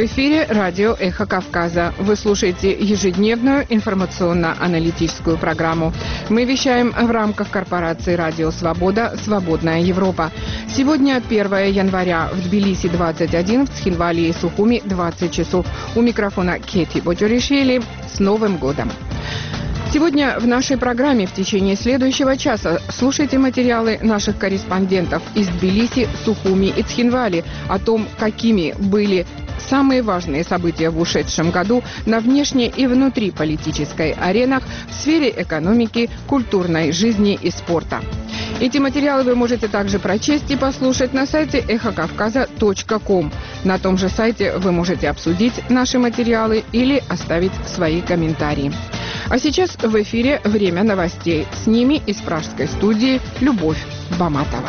В эфире радио «Эхо Кавказа». Вы слушаете ежедневную информационно-аналитическую программу. Мы вещаем в рамках корпорации «Радио Свобода. Свободная Европа». Сегодня 1 января. В Тбилиси 21, в Цхинвале и Сухуми 20 часов. У микрофона Кети Ботюришвили. С Новым годом! Сегодня в нашей программе в течение следующего часа слушайте материалы наших корреспондентов из Тбилиси, Сухуми и Цхинвали о том, какими были самые важные события в ушедшем году на внешней и внутриполитической аренах в сфере экономики, культурной жизни и спорта. Эти материалы вы можете также прочесть и послушать на сайте эхокавказа.ком. На том же сайте вы можете обсудить наши материалы или оставить свои комментарии. А сейчас в эфире «Время новостей». С ними из пражской студии Любовь Баматова.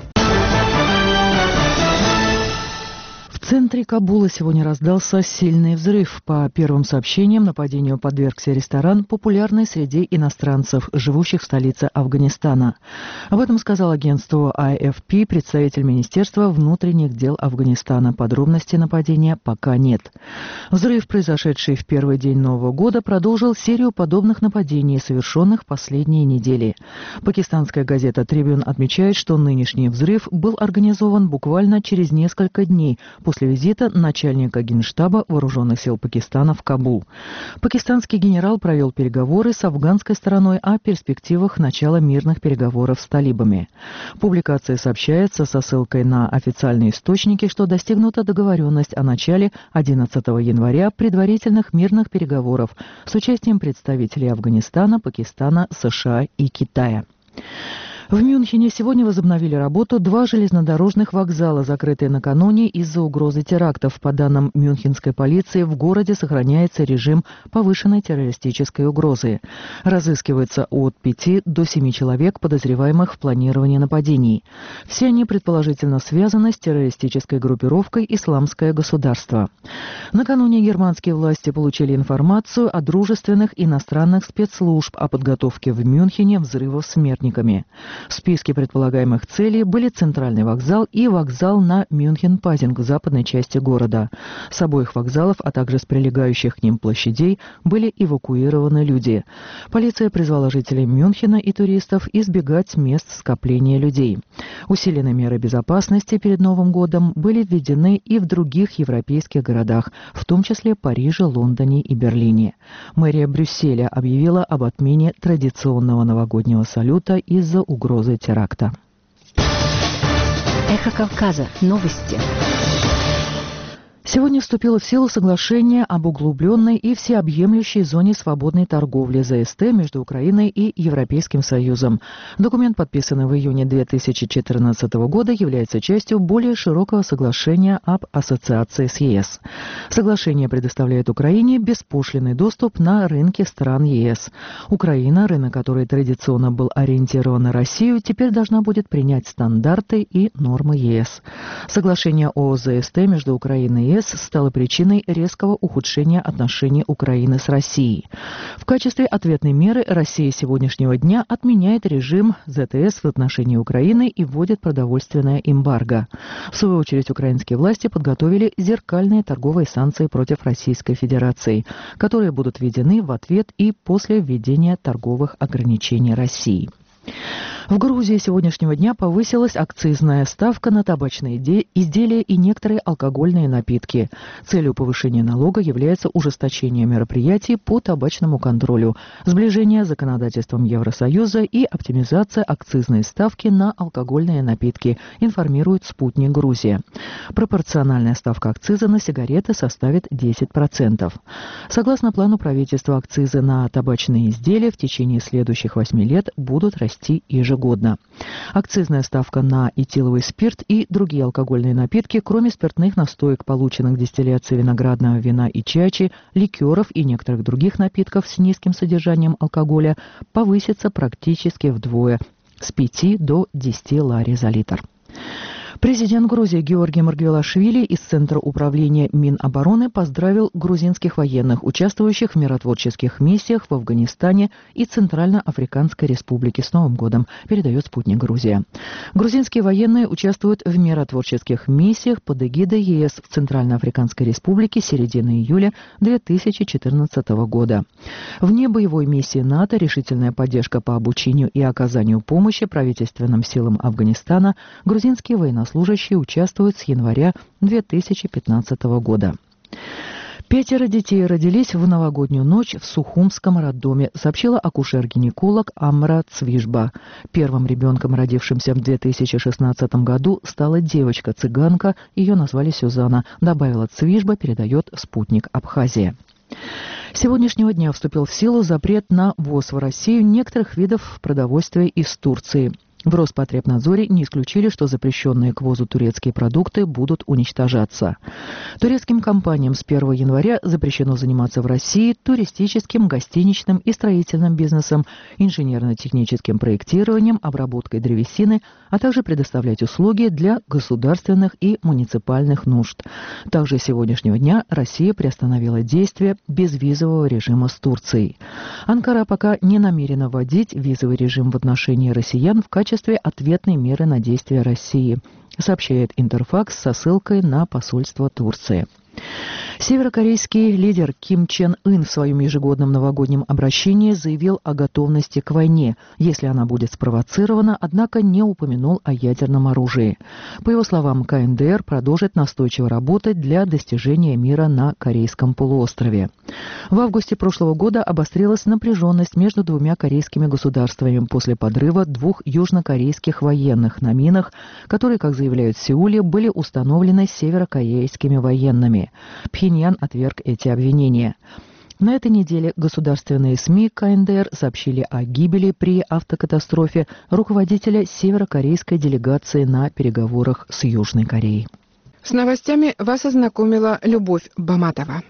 В центре Кабула сегодня раздался сильный взрыв. По первым сообщениям, нападению подвергся ресторан, популярный среди иностранцев, живущих в столице Афганистана. Об этом сказал агентству AFP представитель Министерства внутренних дел Афганистана. Подробностей нападения пока нет. Взрыв, произошедший в первый день Нового года, продолжил серию подобных нападений, совершенных в последние недели. Пакистанская газета «Трибюн» отмечает, что нынешний взрыв был организован буквально через несколько дней после визита начальника Генштаба Вооруженных сил Пакистана в Кабул. Пакистанский генерал провел переговоры с афганской стороной о перспективах начала мирных переговоров с талибами. В публикации сообщается со ссылкой на официальные источники, что достигнута договоренность о начале 11 января предварительных мирных переговоров с участием представителей Афганистана, Пакистана, США и Китая. В Мюнхене сегодня возобновили работу два железнодорожных вокзала, закрытые накануне из-за угрозы терактов. По данным мюнхенской полиции, в городе сохраняется режим повышенной террористической угрозы. Разыскивается от 5 до 7 человек, подозреваемых в планировании нападений. Все они предположительно связаны с террористической группировкой «Исламское государство». Накануне германские власти получили информацию о дружественных иностранных спецслужб о подготовке в Мюнхене взрывов смертниками. В списке предполагаемых целей были центральный вокзал и вокзал на Мюнхен-Пазинг в западной части города. С обоих вокзалов, а также с прилегающих к ним площадей, были эвакуированы люди. Полиция призвала жителей Мюнхена и туристов избегать мест скопления людей. Усиленные меры безопасности перед Новым годом были введены и в других европейских городах, в том числе Париже, Лондоне и Берлине. Мэрия Брюсселя объявила об отмене традиционного новогоднего салюта из-за угрозы теракта. Эхо Кавказа. Новости. Сегодня вступило в силу соглашение об углубленной и всеобъемлющей зоне свободной торговли ЗСТ между Украиной и Европейским Союзом. Документ, подписанный в июне 2014 года, является частью более широкого соглашения об ассоциации с ЕС. Соглашение предоставляет Украине беспошлинный доступ на рынки стран ЕС. Украина, рынок которой традиционно был ориентирован на Россию, теперь должна будет принять стандарты и нормы ЕС. Соглашение о ЗСТ между Украиной и ЕС стало причиной резкого ухудшения отношений Украины с Россией. В качестве ответной меры Россия с сегодняшнего дня отменяет режим ЗТС в отношении Украины и вводит продовольственное эмбарго. В свою очередь, украинские власти подготовили зеркальные торговые санкции против Российской Федерации, которые будут введены в ответ и после введения торговых ограничений России. В Грузии с сегодняшнего дня повысилась акцизная ставка на табачные изделия и некоторые алкогольные напитки. Целью повышения налога является ужесточение мероприятий по табачному контролю, сближение с законодательством Евросоюза и оптимизация акцизной ставки на алкогольные напитки, информирует «Спутник Грузия». Пропорциональная ставка акциза на сигареты составит 10%. Согласно плану правительства, акцизы на табачные изделия в течение следующих 8 лет будут расти ежегодно. Акцизная ставка на этиловый спирт и другие алкогольные напитки, кроме спиртных настоек, полученных дистилляцией виноградного вина и чачи, ликеров и некоторых других напитков с низким содержанием алкоголя, повысится практически вдвое – с 5 до 10 лари за литр. Президент Грузии Георгий Маргвелашвили из Центра управления Минобороны поздравил грузинских военных, участвующих в миротворческих миссиях в Афганистане и Центральноафриканской Республике с Новым годом, передает «Спутник Грузия». Грузинские военные участвуют в миротворческих миссиях под эгидой ЕС в Центральноафриканской Республике с середины июля 2014 года. Вне боевой миссии НАТО решительная поддержка по обучению и оказанию помощи правительственным силам Афганистана грузинские военнослужащие участвуют с января 2015 года. 5 детей родились в новогоднюю ночь в Сухумском роддоме, сообщила акушер-гинеколог Амра Цвижба. Первым ребенком, родившимся в 2016 году, стала девочка-цыганка, ее назвали Сюзанна, добавила Цвижба, передает «Спутник Абхазия». С сегодняшнего дня вступил в силу запрет на ввоз в Россию некоторых видов продовольствия из Турции. В Роспотребнадзоре не исключили, что запрещенные к ввозу турецкие продукты будут уничтожаться. Турецким компаниям с 1 января запрещено заниматься в России туристическим, гостиничным и строительным бизнесом, инженерно-техническим проектированием, обработкой древесины, а также предоставлять услуги для государственных и муниципальных нужд. Также с сегодняшнего дня Россия приостановила действие безвизового режима с Турцией. Анкара пока не намерена вводить визовый режим в отношении россиян в качестве ответной меры на действия России, сообщает Интерфакс со ссылкой на посольство Турции. Северокорейский лидер Ким Чен Ын в своем ежегодном новогоднем обращении заявил о готовности к войне, если она будет спровоцирована, однако не упомянул о ядерном оружии. По его словам, КНДР продолжит настойчиво работать для достижения мира на Корейском полуострове. В августе прошлого года обострилась напряженность между двумя корейскими государствами после подрыва 2 южнокорейских военных на минах, которые, как заявляют в Сеуле, были установлены северокорейскими военными. Пхеньян отверг эти обвинения. На этой неделе государственные СМИ КНДР сообщили о гибели при автокатастрофе руководителя северокорейской делегации на переговорах с Южной Кореей. С новостями вас ознакомила Любовь Баматова.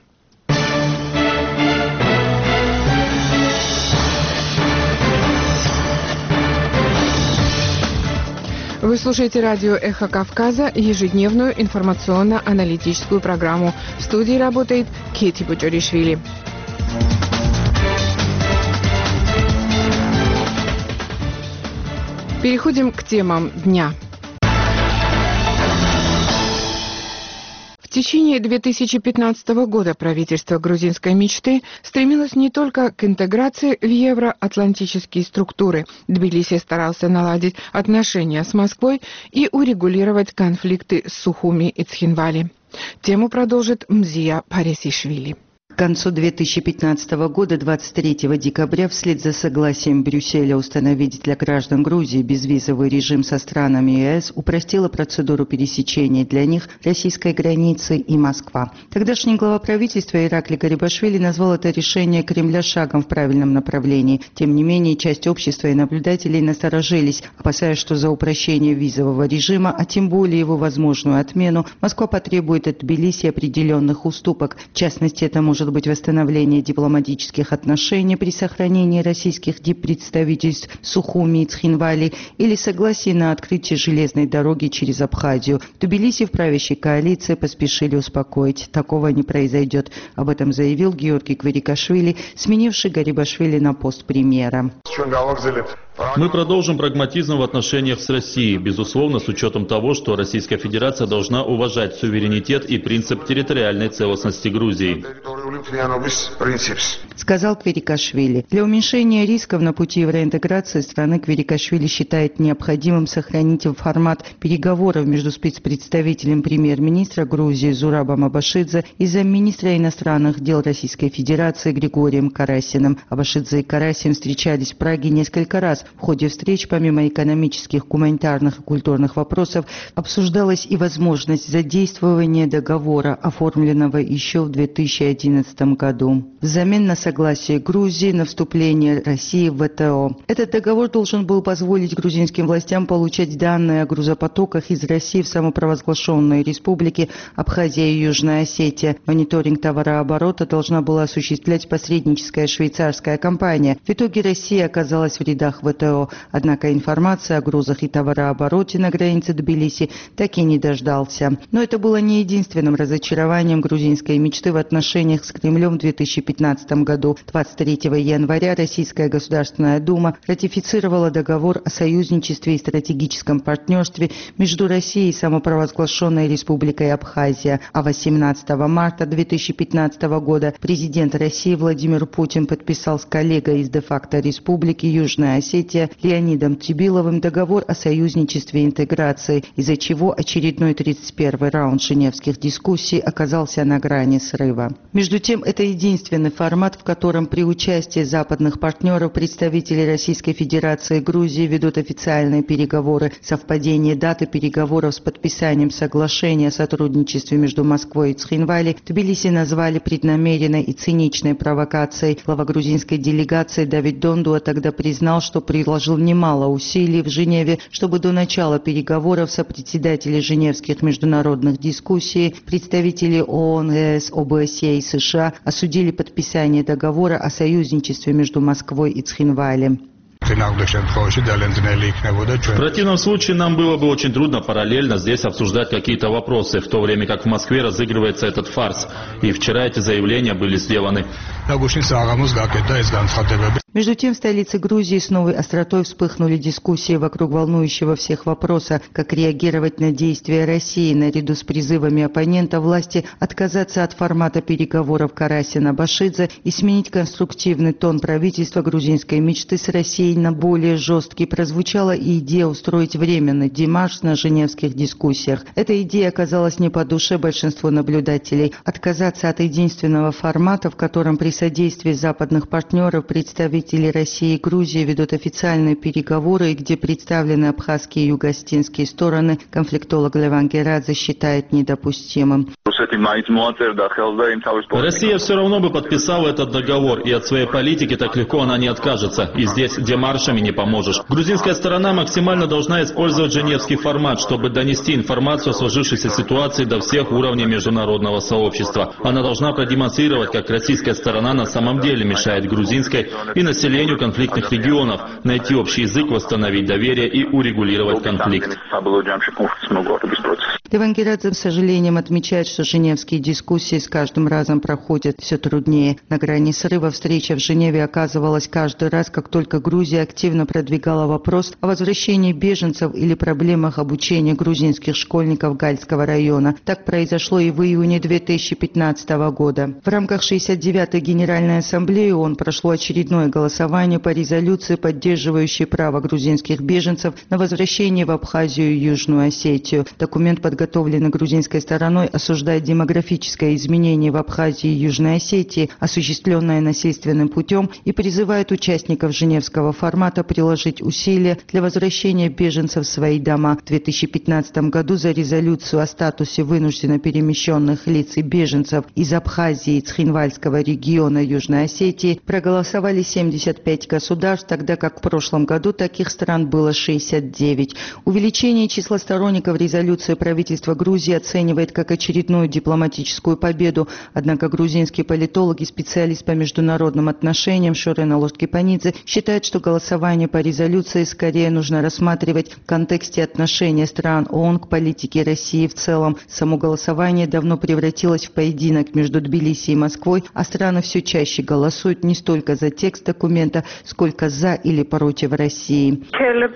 Вы слушаете радио «Эхо Кавказа», ежедневную информационно-аналитическую программу. В студии работает Кети Буджоришвили. Переходим к темам дня. В течение 2015 года правительство грузинской мечты стремилось не только к интеграции в евроатлантические структуры. Тбилиси старался наладить отношения с Москвой и урегулировать конфликты с Сухуми и Цхинвали. Тему продолжит Мзия Паресишвили. К концу 2015 года, 23 декабря, вслед за согласием Брюсселя установить для граждан Грузии безвизовый режим со странами ЕС, упростила процедуру пересечения для них российской границы и Москва. Тогдашний глава правительства Ираклий Гарибашвили назвал это решение Кремля шагом в правильном направлении. Тем не менее, часть общества и наблюдателей насторожились, опасаясь, что за упрощение визового режима, а тем более его возможную отмену, Москва потребует от Тбилиси определенных уступок. В частности, это может быть восстановление дипломатических отношений при сохранении российских диппредставительств в Сухуми и Цхинвали или согласие на открытие железной дороги через Абхазию. Тбилиси в правящей коалиции поспешили успокоить. Такого не произойдет. Об этом заявил Георгий Кварикашвили, сменивший Гарибашвили на пост премьера. Мы продолжим прагматизм в отношениях с Россией, безусловно, с учетом того, что Российская Федерация должна уважать суверенитет и принцип территориальной целостности Грузии. Сказал Кварикашвили. Для уменьшения рисков на пути евроинтеграции страны Кварикашвили считает необходимым сохранить формат переговоров между спецпредставителем премьер-министра Грузии Зурабом Абашидзе и замминистра иностранных дел Российской Федерации Григорием Карасиным. Абашидзе и Карасин встречались в Праге несколько раз. В ходе встреч, помимо экономических, гуманитарных и культурных вопросов, обсуждалась и возможность задействования договора, оформленного еще в 2011 году, взамен на согласие Грузии на вступление России в ВТО. Этот договор должен был позволить грузинским властям получать данные о грузопотоках из России в самопровозглашенные республики Абхазия и Южная Осетия. Мониторинг товарооборота должна была осуществлять посредническая швейцарская компания. В итоге Россия оказалась в рядах ВТО ВТО. Однако информация о грузах и товарообороте на границе Тбилиси так и не дождался. Но это было не единственным разочарованием грузинской мечты в отношениях с Кремлем в 2015 году. 23 января Российская Государственная Дума ратифицировала договор о союзничестве и стратегическом партнерстве между Россией и самопровозглашенной Республикой Абхазия. А 18 марта 2015 года президент России Владимир Путин подписал с коллегой из де-факто Республики Южная Осетия Леонидом Тибиловым договор о союзничестве и интеграции, из-за чего очередной 31-й раунд женевских дискуссий оказался на грани срыва. Между тем, это единственный формат, в котором при участии западных партнеров представители Российской Федерации и Грузии ведут официальные переговоры. Совпадение даты переговоров с подписанием соглашения о сотрудничестве между Москвой и Цхинвали Тбилиси назвали преднамеренной и циничной провокацией. Глава грузинской делегации Давид Дондуа тогда признал, что приложил немало усилий в Женеве, чтобы до начала переговоров сопредседатели женевских международных дискуссий, представители ООН, ЕС, ОБСЕ и США осудили подписание договора о союзничестве между Москвой и Цхинвали. В противном случае нам было бы очень трудно параллельно здесь обсуждать какие-то вопросы, в то время как в Москве разыгрывается этот фарс. И вчера эти заявления были сделаны. Между тем, в столице Грузии с новой остротой вспыхнули дискуссии вокруг волнующего всех вопроса, как реагировать на действия России, наряду с призывами оппонента власти отказаться от формата переговоров Карасина-Башидзе и сменить конструктивный тон правительства грузинской мечты с Россией на более жесткий. Прозвучала и идея устроить временный демарш на женевских дискуссиях. Эта идея оказалась не по душе большинству наблюдателей. Отказаться от единственного формата, в котором при содействии западных партнеров представители России и Грузии ведут официальные переговоры, и где представлены абхазские и юго-осетинские стороны, конфликтолог Леван Герадзе считает недопустимым. Россия все равно бы подписала этот договор, и от своей политики так легко она не откажется. И здесь демаршами не поможешь. Грузинская сторона максимально должна использовать женевский формат, чтобы донести информацию о сложившейся ситуации до всех уровней международного сообщества. Она должна продемонстрировать, как российская сторона на самом деле мешает грузинской и населению конфликтных регионов, найти общий язык, восстановить доверие и урегулировать конфликт. Леван Герадзе с сожалением отмечает, что женевские дискуссии с каждым разом проходят все труднее. На грани срыва встреча в Женеве оказывалась каждый раз, как только Грузия активно продвигала вопрос о возвращении беженцев или проблемах обучения грузинских школьников Гальского района. Так произошло и в июне 2015 года. В рамках 69-й Генеральной Ассамблеи ООН прошло очередное голосование по резолюции, поддерживающей право грузинских беженцев на возвращение в Абхазию и Южную Осетию. Документ, подготовленный грузинской стороной, осуждает демографическое изменение в Абхазии и Южной Осетии, осуществленное насильственным путем, и призывает участников Женевского формата приложить усилия для возвращения беженцев в свои дома. В 2015 году за резолюцию о статусе вынужденно перемещенных лиц и беженцев из Абхазии и Цхинвальского региона Южной Осетии проголосовали 75 государств, тогда как в прошлом году таких стран было 69. Увеличение числа сторонников резолюции правительства Грузии оценивает как очередную дипломатическую победу. Однако грузинский политолог и специалист по международным отношениям Шорена Лошткипанидзе считает, что голосование по резолюции скорее нужно рассматривать в контексте отношения стран ООН к политике России в целом. Само голосование давно превратилось в поединок между Тбилиси и Москвой, а страны все чаще голосуют не столько за текст документа, сколько за или против России.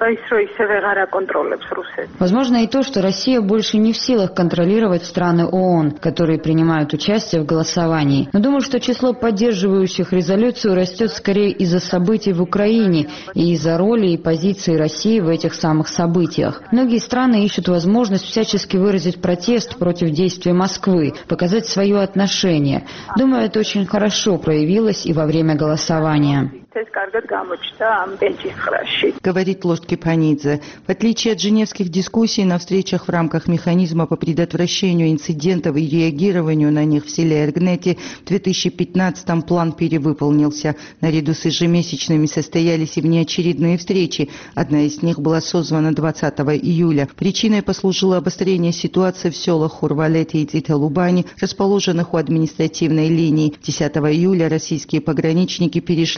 Возможно и то, что Россия больше не в силах контролировать страны ООН, которые принимают участие в голосовании. Но думаю, что число поддерживающих резолюцию растет скорее из-за событий в Украине и из-за роли и позиции России в этих самых событиях. Многие страны ищут возможность всячески выразить протест против действий Москвы, показать свое отношение. Думаю, это очень хорошо проявилось и во время голосования. Говорит Лошткипанидзе. В отличие от женевских дискуссий, на встречах в рамках механизма по предотвращению инцидентов и реагированию на них в селе Эргнети в 2015-м план перевыполнился. Наряду с ежемесячными состоялись и внеочередные встречи. Одна из них была созвана 20 июля. Причиной послужило обострение ситуации в селах Хурвалете и Циталубани, расположенных у административной линии. 10 июля российские пограничники перешли на контроль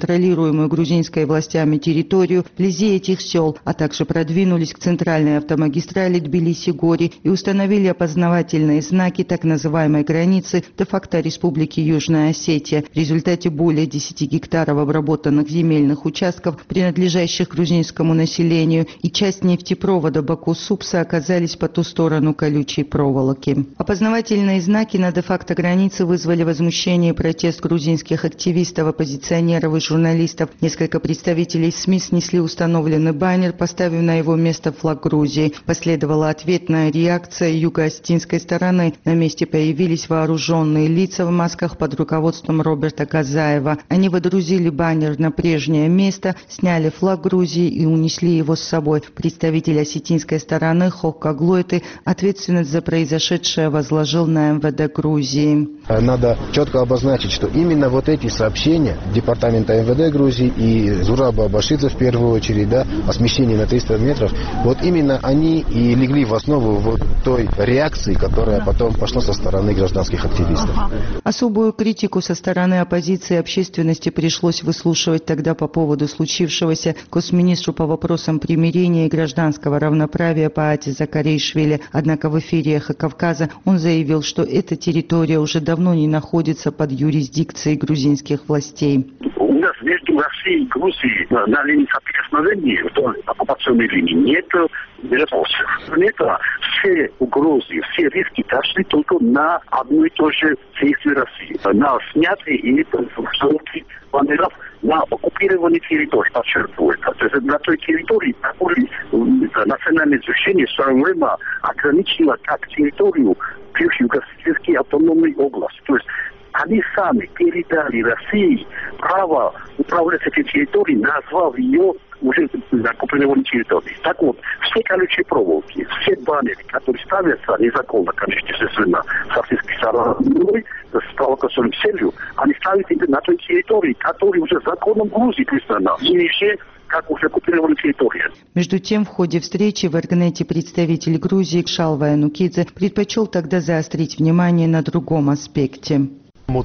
контролируемую грузинской властями территорию вблизи этих сел, а также продвинулись к центральной автомагистрали Тбилиси-Гори и установили опознавательные знаки так называемой границы де-факто Республики Южная Осетия. В результате более 10 гектаров обработанных земельных участков, принадлежащих грузинскому населению, и часть нефтепровода Баку-Супса оказались по ту сторону колючей проволоки. Опознавательные знаки на де-факто границе вызвали возмущение и протест грузинских активистов, оппозиционеров и журналистов. Несколько представителей СМИ снесли установленный баннер, поставив на его место флаг Грузии. Последовала ответная реакция юго-осетинской стороны. На месте появились вооруженные лица в масках под руководством Роберта Казаева. Они водрузили баннер на прежнее место, сняли флаг Грузии и унесли его с собой. Представитель осетинской стороны Хокка Глойты ответственность за произошедшее возложил на МВД Грузии. Надо четко обозначить, что именно вот эти сообщения Департамента МВД Грузии и Зураба Абашидзе в первую очередь, о смещении на 300 метров, вот именно они и легли в основу вот той реакции, которая потом пошла со стороны гражданских активистов. Особую критику со стороны оппозиции и общественности пришлось выслушивать тогда по поводу случившегося госминистру по вопросам примирения и гражданского равноправия Паати Закаришвили. Однако в эфире «Эхо Кавказа» он заявил, что эта территория уже давно не находится под юрисдикцией грузинских властей. У нас между Россией и Грузией на линии соприкосновения вдоль оккупационной линии нет вопросов. Нет, все угрозы, все риски дошли только на одно и то же действие России. На снятие и установки баннеров на оккупированной территории, подчеркиваю. То есть на той территории, которую национальное движение в свое время ограничило как территорию бывшей Юго-Осетинской автономной области. То есть они сами передали России право управлять этой территорией, назвав ее уже оккупированной территорией. Так вот, все колючие проволоки, все баннеры, которые ставятся незаконно, конечно, естественно, с российской стороны, с провокационной целью, они ставят на той территории, которая уже законом Грузии признана, ниже как уже оккупированная территория. Между тем, в ходе встречи в Эргнете представитель Грузии Кшалва Янукидзе предпочел тогда заострить внимание на другом аспекте. Мы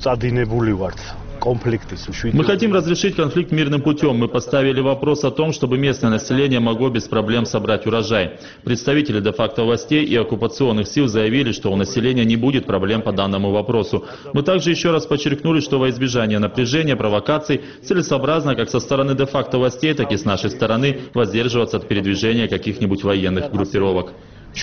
хотим разрешить конфликт мирным путем. Мы поставили вопрос о том, чтобы местное население могло без проблем собрать урожай. Представители де-факто властей и оккупационных сил заявили, что у населения не будет проблем по данному вопросу. Мы также еще раз подчеркнули, что во избежание напряжения, провокаций целесообразно как со стороны де-факто властей, так и с нашей стороны воздерживаться от передвижения каких-нибудь военных группировок.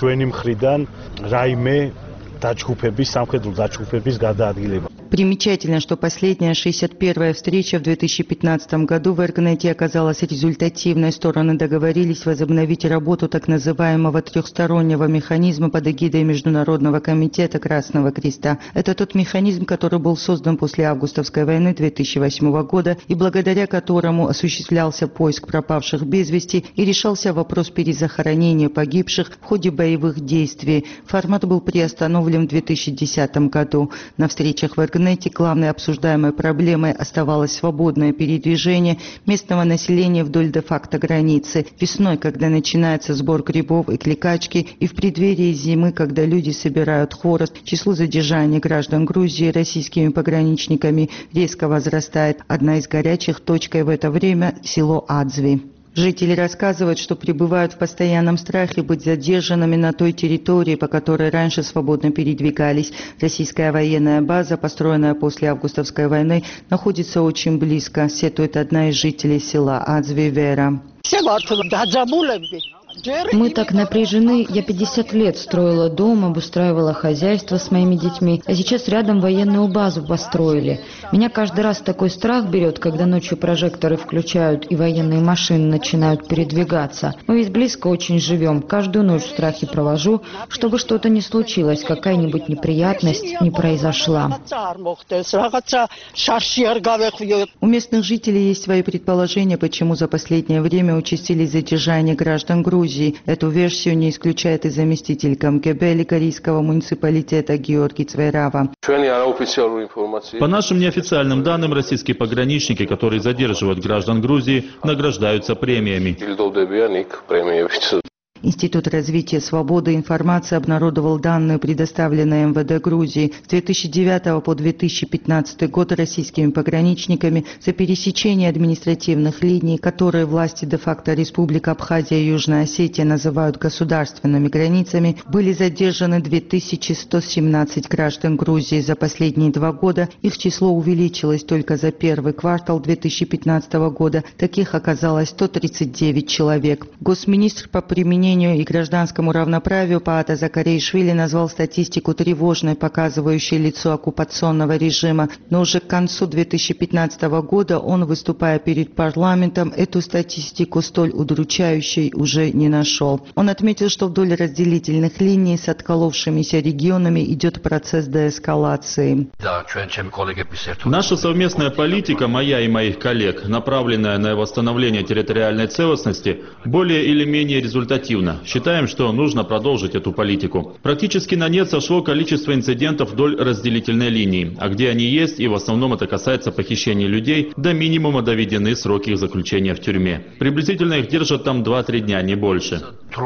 Примечательно, что последняя 61-я встреча в 2015 году в Эргнете оказалась результативной. Стороны договорились возобновить работу так называемого трехстороннего механизма под эгидой Международного комитета Красного Креста. Это тот механизм, который был создан после августовской войны 2008 года и благодаря которому осуществлялся поиск пропавших без вести и решался вопрос перезахоронения погибших в ходе боевых действий. Формат был приостановлен в 2010 году. На встречах в Эргнете главной обсуждаемой проблемой оставалось свободное передвижение местного населения вдоль де-факто границы. Весной, когда начинается сбор грибов и кликачки, и в преддверии зимы, когда люди собирают хворост, число задержаний граждан Грузии российскими пограничниками резко возрастает. Одна из горячих точек в это время – село Адзви. Жители рассказывают, что пребывают в постоянном страхе быть задержанными на той территории, по которой раньше свободно передвигались. Российская военная база, построенная после августовской войны, находится очень близко, сетует одна из жителей села Адзви Вера. Мы так напряжены. Я 50 лет строила дом, обустраивала хозяйство с моими детьми, а сейчас рядом военную базу построили. Меня каждый раз такой страх берет, когда ночью прожекторы включают и военные машины начинают передвигаться. Мы ведь близко очень живем. Каждую ночь в страхе провожу, чтобы что-то не случилось, какая-нибудь неприятность не произошла. У местных жителей есть свои предположения, почему за последнее время участились задержания граждан Грузии. Эту версию не исключает и заместитель КМГБ Ликарийского муниципалитета Георгий Цвейрава. По нашим неофициальным данным, российские пограничники, которые задерживают граждан Грузии, награждаются премиями. Институт развития свободы информации обнародовал данные, предоставленные МВД Грузии. С 2009 по 2015 год российскими пограничниками за пересечение административных линий, которые власти де-факто Республика Абхазия и Южная Осетия называют государственными границами, были задержаны 2117 граждан Грузии. За последние 2 года их число увеличилось. Только за первый квартал 2015 года таких оказалось 139 человек. Госминистр по применению и гражданскому равноправию Паата Закаришвили назвал статистику тревожной, показывающей лицо оккупационного режима. Но уже к концу 2015 года он, выступая перед парламентом, эту статистику столь удручающей уже не нашел. Он отметил, что вдоль разделительных линий с отколовшимися регионами идет процесс деэскалации. Наша совместная политика, моя и моих коллег, направленная на восстановление территориальной целостности, более или менее результативна. Считаем, что нужно продолжить эту политику. Практически на нет сошло количество инцидентов вдоль разделительной линии, а где они есть, и в основном это касается похищения людей, до минимума доведены сроки их заключения в тюрьме. Приблизительно их держат там 2-3 дня, не больше.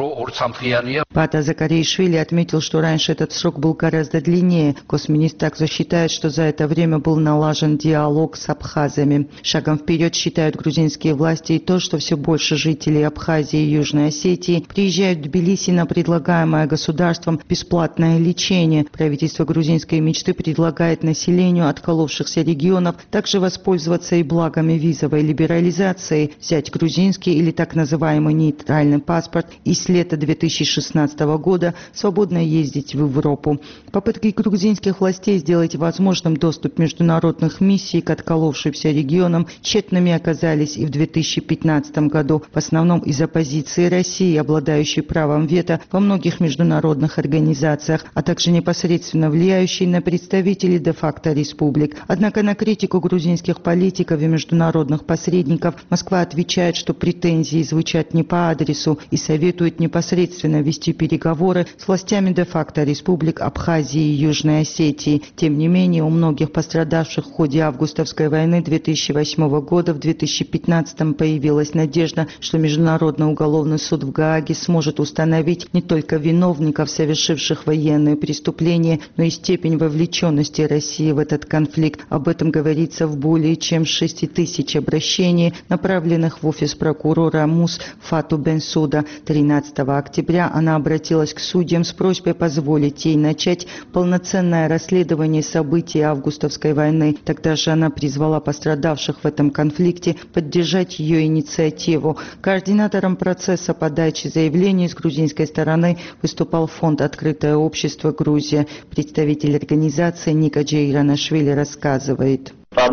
Паата Закаришвили отметил, что раньше этот срок был гораздо длиннее. Госминистр также считает, что за это время был налажен диалог с абхазами. Шагом вперед считают грузинские власти и то, что все больше жителей Абхазии и Южной Осетии приезжают в Тбилиси на предлагаемое государством бесплатное лечение. Правительство грузинской мечты предлагает населению отколовшихся регионов также воспользоваться и благами визовой либерализации, взять грузинский или так называемый нейтральный паспорт и с лета 2016 года свободно ездить в Европу. Попытки грузинских властей сделать возможным доступ международных миссий к отколовшимся регионам тщетными оказались и в 2015 году, в основном из-за позиции России, обладающей правом вето во многих международных организациях, а также непосредственно влияющей на представителей де-факто республик. Однако на критику грузинских политиков и международных посредников Москва отвечает, что претензии звучат не по адресу и советует непосредственно вести переговоры с властями де-факто республик Абхазии и Южной Осетии. Тем не менее, у многих пострадавших в ходе августовской войны 2008 года в 2015 появилась надежда, что Международный уголовный суд в Гааге сможет установить не только виновников, совершивших военные преступления, но и степень вовлеченности России в этот конфликт. Об этом говорится в более чем 6 тысяч обращений, направленных в офис прокурора МУС Фату Бенсуда. 13 октября она обратилась к судьям с просьбой позволить ей начать полноценное расследование событий августовской войны. Тогда же она призвала пострадавших в этом конфликте поддержать ее инициативу. Координатором процесса подачи заявлений с грузинской стороны выступал фонд «Открытое общество Грузия». Представитель организации Ника Джейранашвили рассказывает.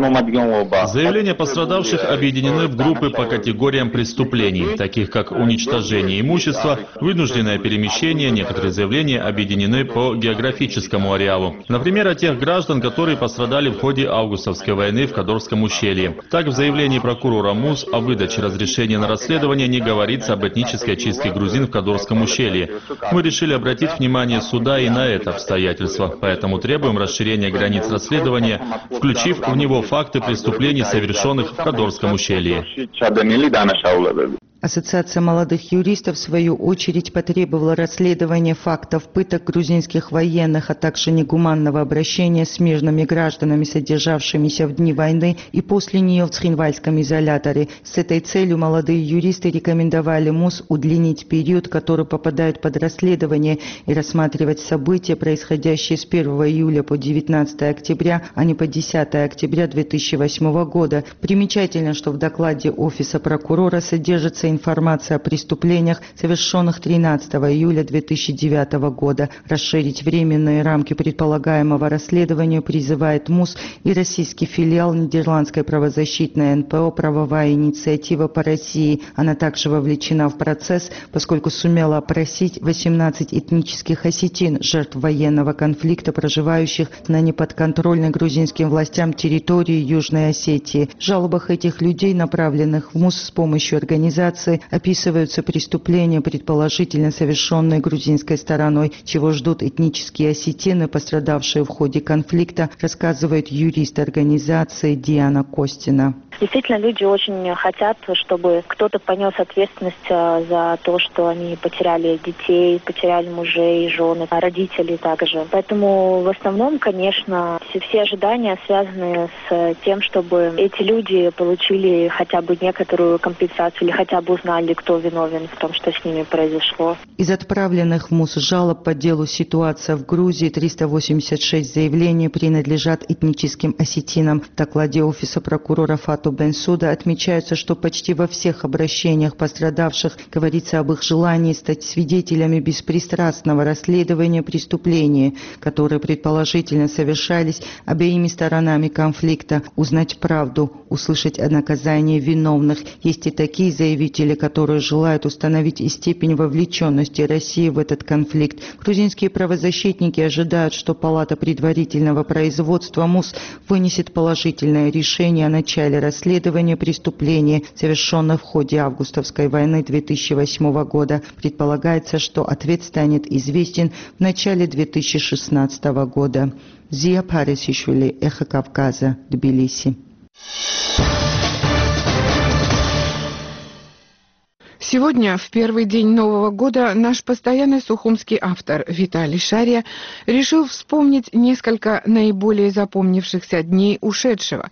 Заявления пострадавших объединены в группы по категориям преступлений, таких как уничтожение имущества, вынужденное перемещение. Некоторые заявления объединены по географическому ареалу. Например, о тех граждан, которые пострадали в ходе августовской войны в Кадорском ущелье. Так, в заявлении прокурора МУС о выдаче разрешения на расследование не говорится об этнической чистке грузин в Кадорском ущелье. Мы решили обратить внимание суда и на это обстоятельство, поэтому требуем расширения границ расследования, включив в него факты преступлений, совершенных в Кадорском ущелье. Ассоциация молодых юристов, в свою очередь, потребовала расследования фактов пыток грузинских военных, а также негуманного обращения с мирными гражданами, содержавшимися в дни войны и после нее в Цхинвальском изоляторе. С этой целью молодые юристы рекомендовали МУС удлинить период, который попадает под расследование, и рассматривать события, происходящие с 1 июля по 19 октября, а не по 10 октября 2008 года. Примечательно, что в докладе Офиса прокурора содержится информация о преступлениях, совершенных 13 июля 2009 года. Расширить временные рамки предполагаемого расследования призывает МУС и российский филиал нидерландской правозащитной НПО «Правовая инициатива по России». Она также вовлечена в процесс, поскольку сумела опросить 18 этнических осетин, жертв военного конфликта, проживающих на неподконтрольной грузинским властям территории Южной Осетии. В жалобах этих людей, направленных в МУС с помощью организации организации описываются преступления, предположительно совершенные грузинской стороной, чего ждут этнические осетины, пострадавшие в ходе конфликта, рассказывает юрист организации Диана Костина. Действительно, люди очень хотят, чтобы кто-то понес ответственность за то, что они потеряли детей, потеряли мужей, жены, родителей также. Поэтому в основном, конечно, все ожидания связаны с тем, чтобы эти люди получили хотя бы некоторую компенсацию или хотя бы узнали, кто виновен в том, что с ними произошло. Из отправленных в МУС жалоб по делу «Ситуация в Грузии» 386 заявлений принадлежат этническим осетинам. В докладе Офиса прокурора Фату Бенсуда отмечается, что почти во всех обращениях пострадавших говорится об их желании стать свидетелями беспристрастного расследования преступлений, которые предположительно совершались обеими сторонами конфликта, узнать правду, услышать о наказании виновных. Есть и такие заявители, которые желают установить и степень вовлеченности России в этот конфликт. Грузинские правозащитники ожидают, что Палата предварительного производства МУС вынесет положительное решение о начале расследования преступлений, совершенных в ходе августовской войны 2008 года. Предполагается, что ответ станет известен в начале 2016 года. Зия Парисишвили, Эхо Кавказа, Тбилиси. Сегодня, в первый день Нового года, наш постоянный сухумский автор Виталий Шария решил вспомнить несколько наиболее запомнившихся дней ушедшего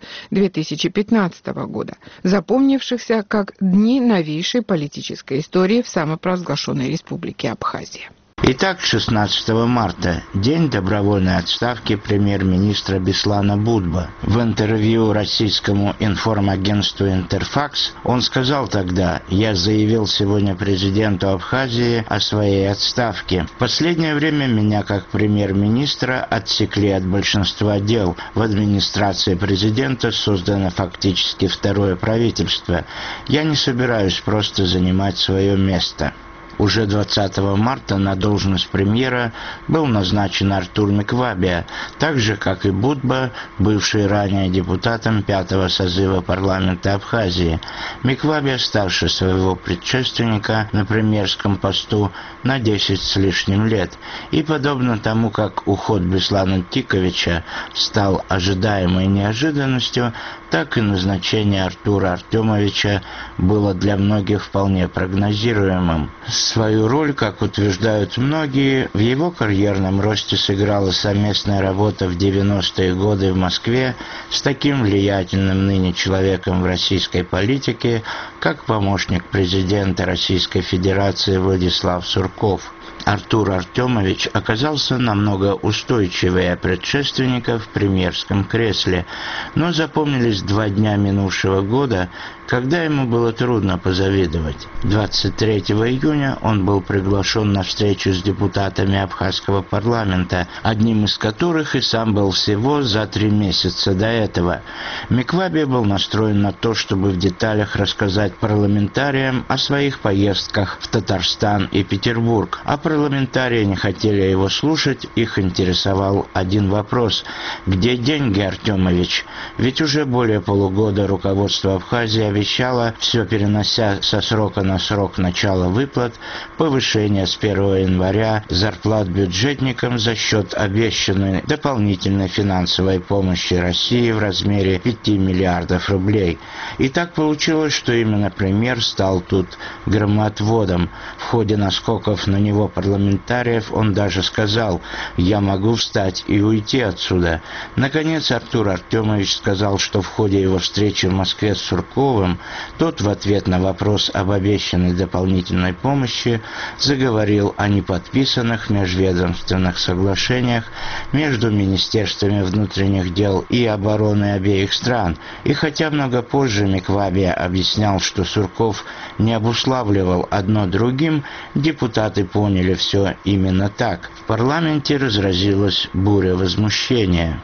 2015 года, запомнившихся как дни новейшей политической истории в самопровозглашенной республике Абхазия. Итак, 16 марта – день добровольной отставки премьер-министра Беслана Будба. В интервью российскому информагентству «Интерфакс» он сказал тогда: «Я заявил сегодня президенту Абхазии о своей отставке. В последнее время меня как премьер-министра отсекли от большинства дел. В администрации президента создано фактически второе правительство. Я не собираюсь просто занимать свое место». Уже 20 марта на должность премьера был назначен Артур Миквабия, так же, как и Будба, бывший ранее депутатом 5-го созыва парламента Абхазии. Миквабия старше своего предшественника на премьерском посту на 10 с лишним лет. И подобно тому, как уход Беслана Тиковича стал ожидаемой неожиданностью, так и назначение Артура Артемовича было для многих вполне прогнозируемым. Свою роль, как утверждают многие, в его карьерном росте сыграла совместная работа в 90-е годы в Москве с таким влиятельным ныне человеком в российской политике, как помощник президента Российской Федерации Владислав Сурков. Артур Артемович оказался намного устойчивее предшественника в премьерском кресле, но запомнились 2 дня минувшего года, когда ему было трудно позавидовать. 23 июня он был приглашен на встречу с депутатами Абхазского парламента, одним из которых и сам был всего за 3 месяца до этого. Миквабия был настроен на то, чтобы в деталях рассказать парламентариям о своих поездках в Татарстан и Петербург, а парламентарии не хотели его слушать, их интересовал один вопрос: где деньги, Артемович? Ведь уже более полугода руководство Абхазии обещало, все перенося со срока на срок начала выплат, повышение с 1 января зарплат бюджетникам за счет обещанной дополнительной финансовой помощи России в размере 5 миллиардов рублей. И так получилось, что именно премьер стал тут громоотводом. В ходе наскоков на него парламентариев он даже сказал: «Я могу встать и уйти отсюда». Наконец Артур Артемович сказал, что в ходе его встречи в Москве с Сурковым тот в ответ на вопрос об обещанной дополнительной помощи заговорил о неподписанных межведомственных соглашениях между Министерствами внутренних дел и обороны обеих стран. И хотя много позже Миквабия объяснял, что Сурков не обуславливал одно другим, депутаты поняли все именно так. В парламенте разразилась буря возмущения.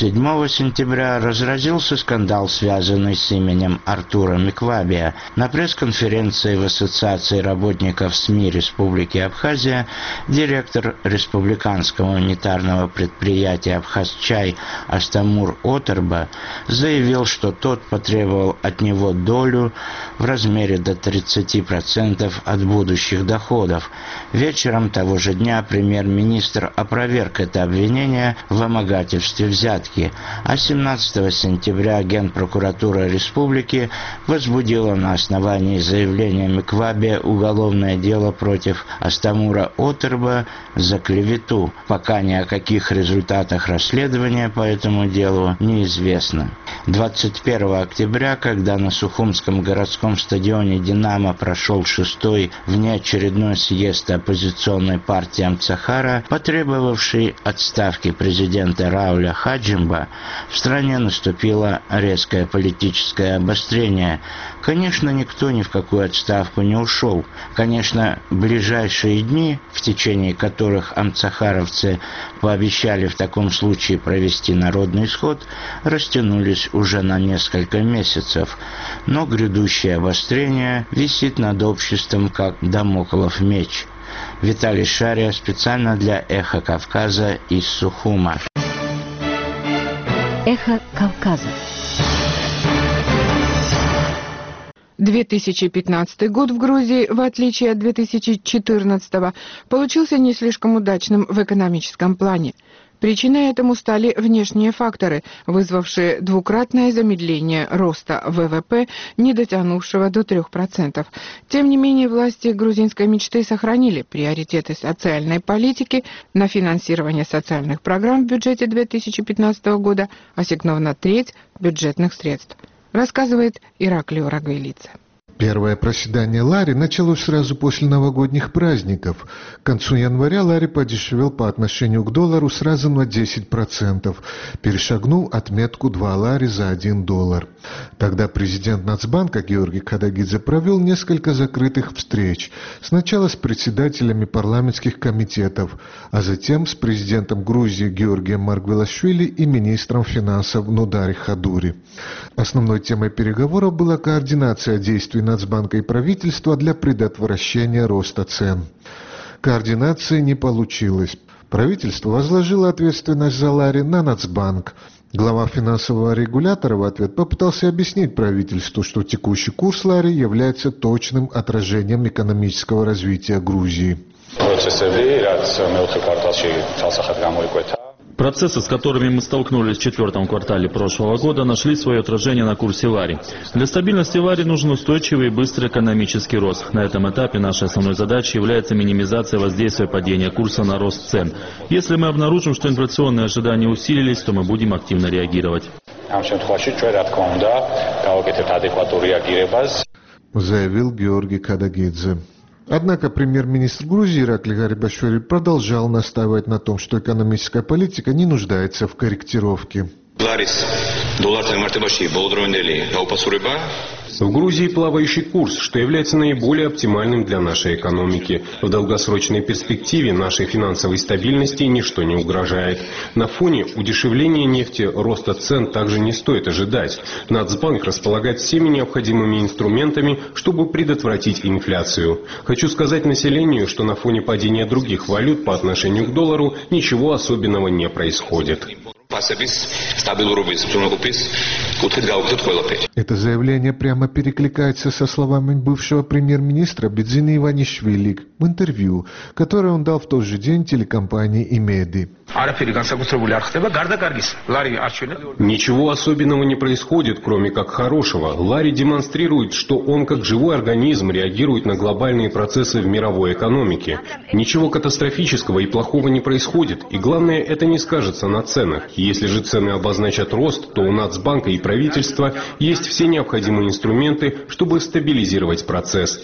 7 сентября разразился скандал, связанный с именем Артура Миквабия. На пресс-конференции в Ассоциации работников в СМИ Республики Абхазия, директор республиканского унитарного предприятия «Абхазчай» Астамур Отерба заявил, что тот потребовал от него долю в размере до 30% от будущих доходов. Вечером того же дня премьер-министр опроверг это обвинение в вымогательстве взятки, а 17 сентября Генпрокуратура Республики возбудила на основании заявления Миквабе уголовное дело против Астамура Отерба за клевету. Пока ни о каких результатах расследования по этому делу неизвестно. 21 октября, когда на Сухумском городском стадионе «Динамо» прошел 6-й внеочередной съезд оппозиционной партии Амцахара, потребовавший отставки президента Рауля Хаджимба, в стране наступило резкое политическое обострение. Конечно, никто ни в какую отставку не ушел. Конечно, ближайшие дни, в течение которых амцахаровцы пообещали в таком случае провести народный исход, растянулись уже на несколько месяцев. Но грядущее обострение висит над обществом, как дамоклов меч. Виталий Шария специально для «Эхо Кавказа» из Сухума. «Эхо Кавказа». 2015 год в Грузии, в отличие от 2014, получился не слишком удачным в экономическом плане. Причиной этому стали внешние факторы, вызвавшие двукратное замедление роста ВВП, не дотянувшего до 3%. Тем не менее, власти грузинской мечты сохранили приоритеты социальной политики. На финансирование социальных программ в бюджете 2015 года ассигнована треть бюджетных средств, рассказывает Ираклио Рагвелидзе. Первое проседание лари началось сразу после новогодних праздников. К концу января лари подешевел по отношению к доллару сразу на 10%, перешагнул отметку 2 лари за $1. Тогда президент Нацбанка Георгий Кадагидзе провел несколько закрытых встреч. Сначала с председателями парламентских комитетов, а затем с президентом Грузии Георгием Маргвелашвили и министром финансов Нудари Хадури. Основной темой переговоров была координация действий Нацбанка и правительства для предотвращения роста цен. Координации не получилось. Правительство возложило ответственность за лари на Нацбанк. Глава финансового регулятора в ответ попытался объяснить правительству, что текущий курс лари является точным отражением экономического развития Грузии. Процессы, с которыми мы столкнулись в четвертом квартале прошлого года, нашли свое отражение на курсе лари. Для стабильности лари нужен устойчивый и быстрый экономический рост. На этом этапе нашей основной задачей является минимизация воздействия падения курса на рост цен. Если мы обнаружим, что инфляционные ожидания усилились, то мы будем активно реагировать. Заявил Георгий Кадагидзе. Однако премьер-министр Грузии Иракли Гарибашвили продолжал настаивать на том, что экономическая политика не нуждается в корректировке. В Грузии плавающий курс, что является наиболее оптимальным для нашей экономики. В долгосрочной перспективе нашей финансовой стабильности ничто не угрожает. На фоне удешевления нефти роста цен также не стоит ожидать. Нацбанк располагает всеми необходимыми инструментами, чтобы предотвратить инфляцию. Хочу сказать населению, что на фоне падения других валют по отношению к доллару ничего особенного не происходит. Это заявление прямо перекликается со словами бывшего премьер-министра Бедзины Иванишвили в интервью, которое он дал в тот же день телекомпании «Имеди». Ничего особенного не происходит, кроме как хорошего. Лари демонстрирует, что он как живой организм реагирует на глобальные процессы в мировой экономике. Ничего катастрофического и плохого не происходит, и главное, это не скажется на ценах. Если же цены обозначат рост, то у Нацбанка и правительства есть все необходимые инструменты, чтобы стабилизировать процесс.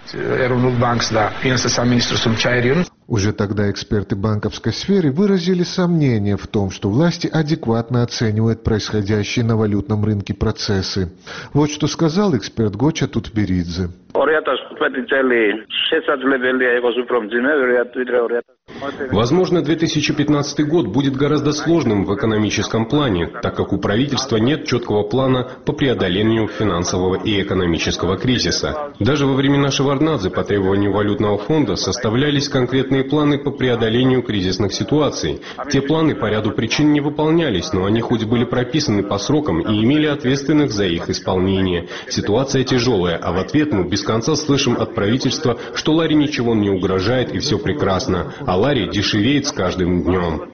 Уже тогда эксперты банковской сферы выразили сомнение в том, что власти адекватно оценивают происходящие на валютном рынке процессы. Вот что сказал эксперт Гоча Тутберидзе. Возможно, 2015 год будет гораздо сложным в экономическом плане, так как у правительства нет четкого плана по преодолению финансового и экономического кризиса. Даже во времена Шеварднадзе по требованию валютного фонда составлялись конкретные планы по преодолению кризисных ситуаций. Те планы по ряду причин не выполнялись, но они хоть были прописаны по срокам и имели ответственных за их исполнение. Ситуация тяжелая, а в ответ мы без конца слышим от правительства, что Ларе ничего не угрожает и все прекрасно, а Лари дешевеет с каждым днем.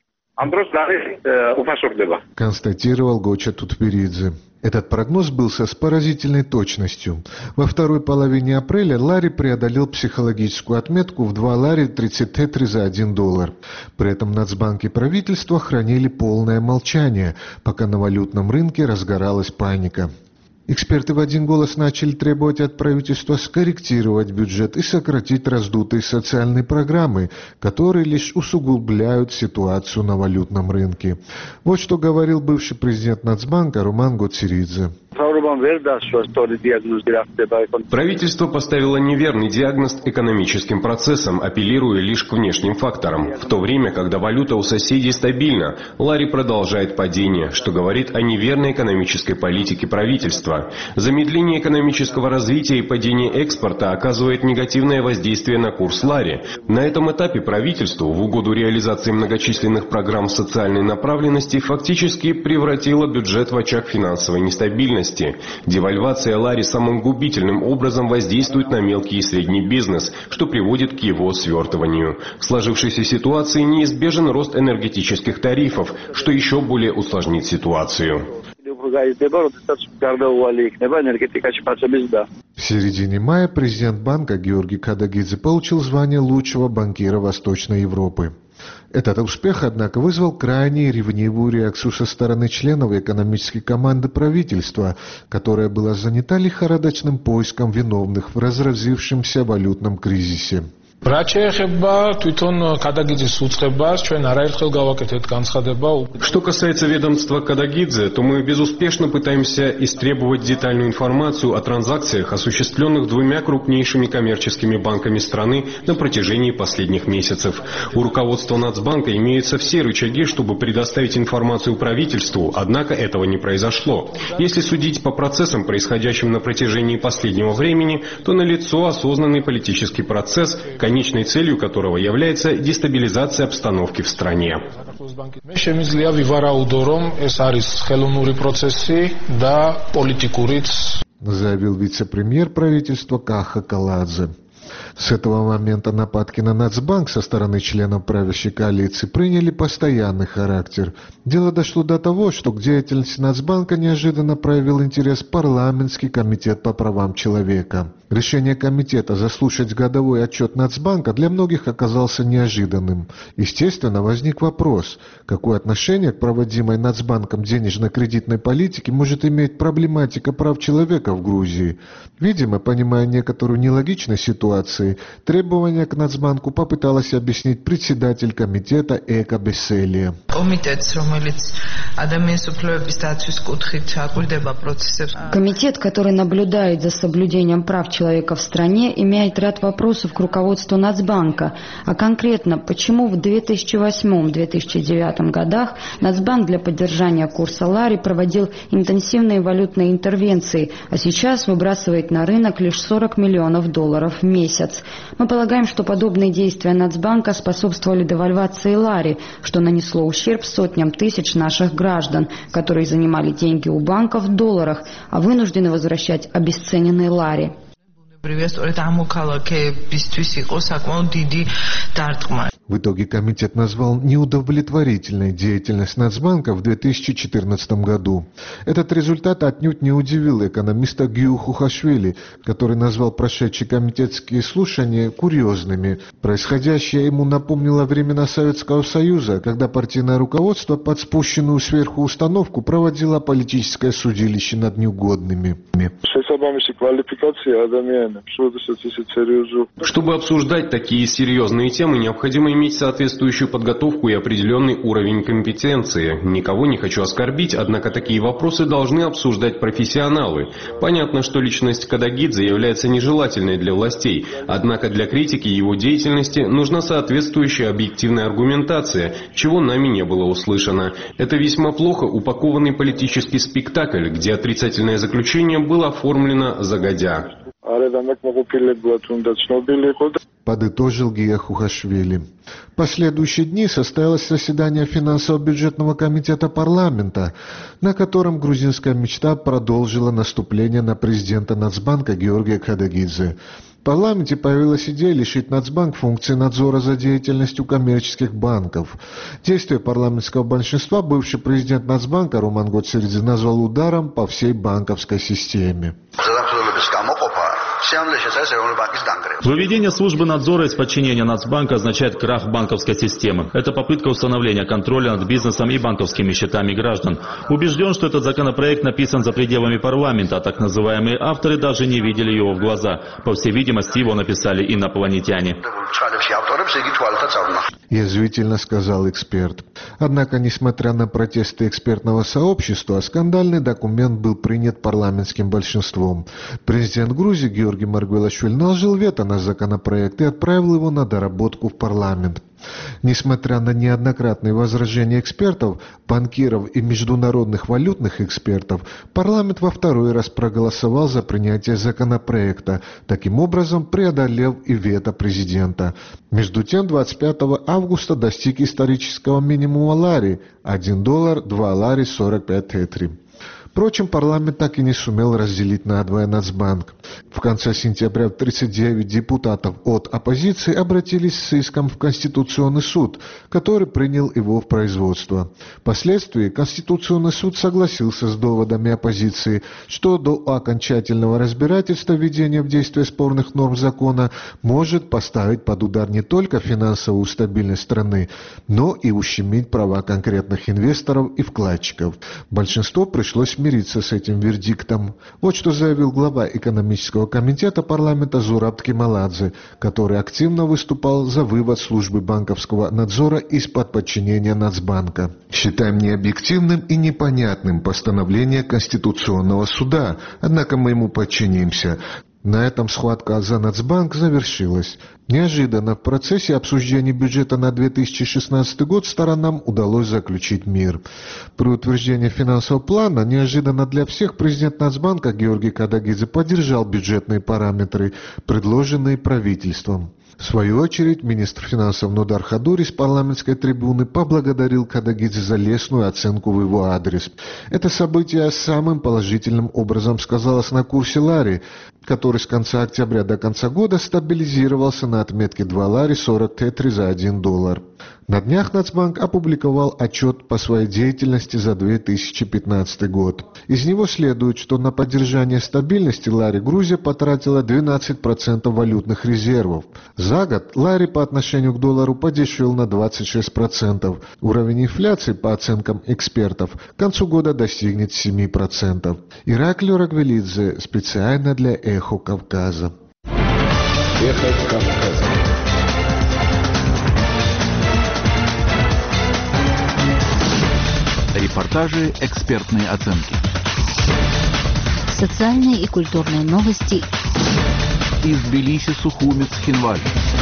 Констатировал Гоча Тутберидзе. Этот прогноз сбылся с поразительной точностью. Во второй половине апреля Лари преодолел психологическую отметку в 2 лари 30 тетри за $1. При этом Нацбанк и правительство хранили полное молчание, пока на валютном рынке разгоралась паника. Эксперты в один голос начали требовать от правительства скорректировать бюджет и сократить раздутые социальные программы, которые лишь усугубляют ситуацию на валютном рынке. Вот что говорил бывший президент Нацбанка Роман Гоцеридзе. Правительство поставило неверный диагноз экономическим процессам, апеллируя лишь к внешним факторам. В то время, когда валюта у соседей стабильна, Лари продолжает падение, что говорит о неверной экономической политике правительства. Замедление экономического развития и падение экспорта оказывает негативное воздействие на курс Лари. На этом этапе правительство, в угоду реализации многочисленных программ социальной направленности, фактически превратило бюджет в очаг финансовой нестабильности. Девальвация Лари самым губительным образом воздействует на мелкий и средний бизнес, что приводит к его свертыванию. В сложившейся ситуации неизбежен рост энергетических тарифов, что еще более усложнит ситуацию. В середине мая президент банка Георгий Кадагидзе получил звание лучшего банкира Восточной Европы. Этот успех, однако, вызвал крайне ревнивую реакцию со стороны членов экономической команды правительства, которая была занята лихорадочным поиском виновных в разразившемся валютном кризисе. Что касается ведомства Кадагидзе, то мы безуспешно пытаемся истребовать детальную информацию о транзакциях, осуществленных 2 крупнейшими коммерческими банками страны на протяжении последних месяцев. У руководства Нацбанка имеются все рычаги, чтобы предоставить информацию правительству, однако этого не произошло. Если судить по процессам, происходящим на протяжении последнего времени, то налицо осознанный политический процесс, конечной целью которого является дестабилизация обстановки в стране. Заявил вице-премьер правительства Каха Каладзе. С этого момента нападки на Нацбанк со стороны членов правящей коалиции приняли постоянный характер. Дело дошло до того, что к деятельности Нацбанка неожиданно проявил интерес парламентский комитет по правам человека. Решение комитета заслушать годовой отчет Нацбанка для многих оказался неожиданным. Естественно, возник вопрос, какое отношение к проводимой Нацбанком денежно-кредитной политике может иметь проблематика прав человека в Грузии. Видимо, понимая некоторую нелогичность ситуации, требования к Нацбанку попыталась объяснить председатель комитета Эка Бесселия. Комитет, который наблюдает за соблюдением прав человека в стране, имеет ряд вопросов к руководству Нацбанка. А конкретно, почему в 2008-2009 годах Нацбанк для поддержания курса Лари проводил интенсивные валютные интервенции, а сейчас выбрасывает на рынок лишь $40 миллионов в месяц. Мы полагаем, что подобные действия Нацбанка способствовали девальвации Лари, что нанесло ущерб сотням тысяч наших граждан, которые занимали деньги у банка в долларах, а вынуждены возвращать обесцененные Лари. В итоге комитет назвал неудовлетворительной деятельность Нацбанка в 2014 году. Этот результат отнюдь не удивил экономиста Гию Хухашвили, который назвал прошедшие комитетские слушания курьезными. Происходящее ему напомнило времена Советского Союза, когда партийное руководство под спущенную сверху установку проводило политическое судилище над неугодными. Чтобы обсуждать такие серьезные темы, необходимо иметь соответствующую подготовку и определенный уровень компетенции. Никого не хочу оскорбить, однако такие вопросы должны обсуждать профессионалы. Понятно, что личность Кадагидзе является нежелательной для властей, однако для критики его деятельности нужна соответствующая объективная аргументация, чего нами не было услышано. Это весьма плохо упакованный политический спектакль, где отрицательное заключение было оформлено загодя. Подытожил Гия Хухашвили. В последующие дни состоялось заседание финансово-бюджетного комитета парламента, на котором грузинская мечта продолжила наступление на президента Нацбанка Георгия Кадагидзе. В парламенте появилась идея лишить Нацбанк функции надзора за деятельностью коммерческих банков. Действие парламентского большинства бывший президент Нацбанка Роман Гоцеридзе назвал ударом по всей банковской системе. Выведение службы надзора из подчинения Нацбанка означает крах банковской системы. Это попытка установления контроля над бизнесом и банковскими счетами граждан. Убежден, что этот законопроект написан за пределами парламента, а так называемые авторы даже не видели его в глаза. По всей видимости, его написали инопланетяне. Язвительно сказал эксперт. Однако, несмотря на протесты экспертного сообщества, скандальный документ был принят парламентским большинством. Президент Грузии Георгий Маргвелашвили наложил вето на законопроект и отправил его на доработку в парламент. Несмотря на неоднократные возражения экспертов, банкиров и международных валютных экспертов, парламент во второй раз проголосовал за принятие законопроекта, таким образом преодолев и вето президента. Между тем, 25 августа достиг исторического минимума лари – $1, 2 лари 45 тетри. Впрочем, парламент так и не сумел разделить надвое Нацбанк. В конце сентября 39 депутатов от оппозиции обратились с иском в Конституционный суд, который принял его в производство. Впоследствии Конституционный суд согласился с доводами оппозиции, что до окончательного разбирательства введения в действие спорных норм закона может поставить под удар не только финансовую стабильность страны, но и ущемить права конкретных инвесторов и вкладчиков. Большинство пришлось мириться с этим вердиктом. Вот что заявил глава экономического комитета парламента Зураб Кемаладзе, который активно выступал за вывод службы банковского надзора из-под подчинения Нацбанка. Считаем необъективным и непонятным постановление Конституционного суда, однако мы ему подчинимся. На этом схватка за Нацбанк завершилась. Неожиданно в процессе обсуждения бюджета на 2016 год сторонам удалось заключить мир. При утверждении финансового плана неожиданно для всех президент Нацбанка Георгий Кадагидзе поддержал бюджетные параметры, предложенные правительством. В свою очередь, министр финансов Нодар Хадури с парламентской трибуны поблагодарил Кадагидзе за лестную оценку в его адрес. Это событие самым положительным образом сказалось на курсе лари, который с конца октября до конца года стабилизировался на отметке 2 лари 40 тетри за $1. На днях Нацбанк опубликовал отчет по своей деятельности за 2015 год. Из него следует, что на поддержание стабильности лари Грузия потратила 12% валютных резервов. За год лари по отношению к доллару подешевел на 26%. Уровень инфляции, по оценкам экспертов, к концу года достигнет 7%. Ираклий Рагвелидзе специально для «Эхо Кавказа». «Эхо Кавказа». Репортажи, экспертные оценки. Социальные и культурные новости. Из Тбилиси, Сухумец, Хинваль.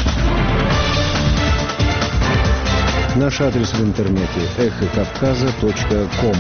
Наш адрес в интернете эхокавказа.ком.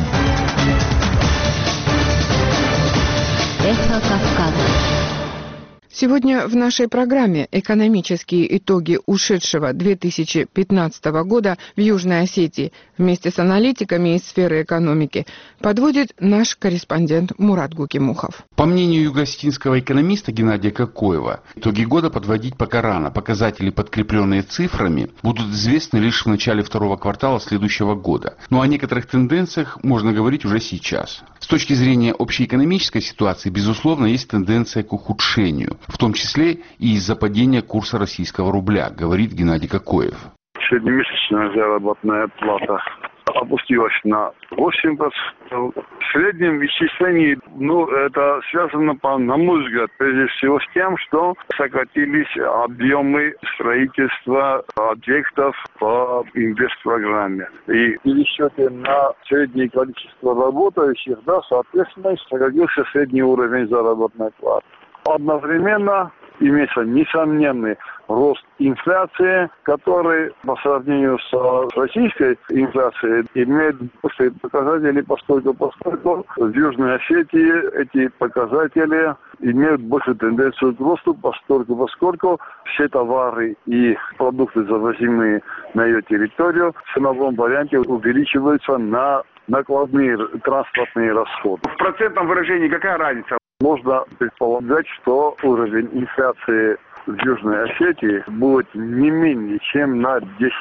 Эхо Кавказа. Сегодня в нашей программе экономические итоги ушедшего 2015 года в Южной Осетии вместе с аналитиками из сферы экономики подводит наш корреспондент Мурат Гукимухов. По мнению юго-осетинского экономиста Геннадия Кокоева, итоги года подводить пока рано. Показатели, подкрепленные цифрами, будут известны лишь в начале второго квартала следующего года. Но о некоторых тенденциях можно говорить уже сейчас. С точки зрения общеэкономической ситуации, безусловно, есть тенденция к ухудшению, в том числе и из-за падения курса российского рубля, говорит Геннадий Кокоев. Среднемесячная заработная плата опустилась на 8%. В среднем исчислении, это связано, на мой взгляд, прежде всего с тем, что сократились объемы строительства объектов по инвестпрограмме. И в пересчете на среднее количество работающих, соответственно, сократился средний уровень заработной платы. Одновременно имеется несомненный рост инфляции, который по сравнению с российской инфляцией имеет большие показатели, поскольку в Южной Осетии эти показатели имеют большую тенденцию к росту, поскольку все товары и продукты, завозимые на ее территорию, в ценовом варианте увеличиваются на накладные транспортные расходы. В процентном выражении какая разница? Можно предполагать, что уровень инфляции в Южной Осетии будет не менее чем на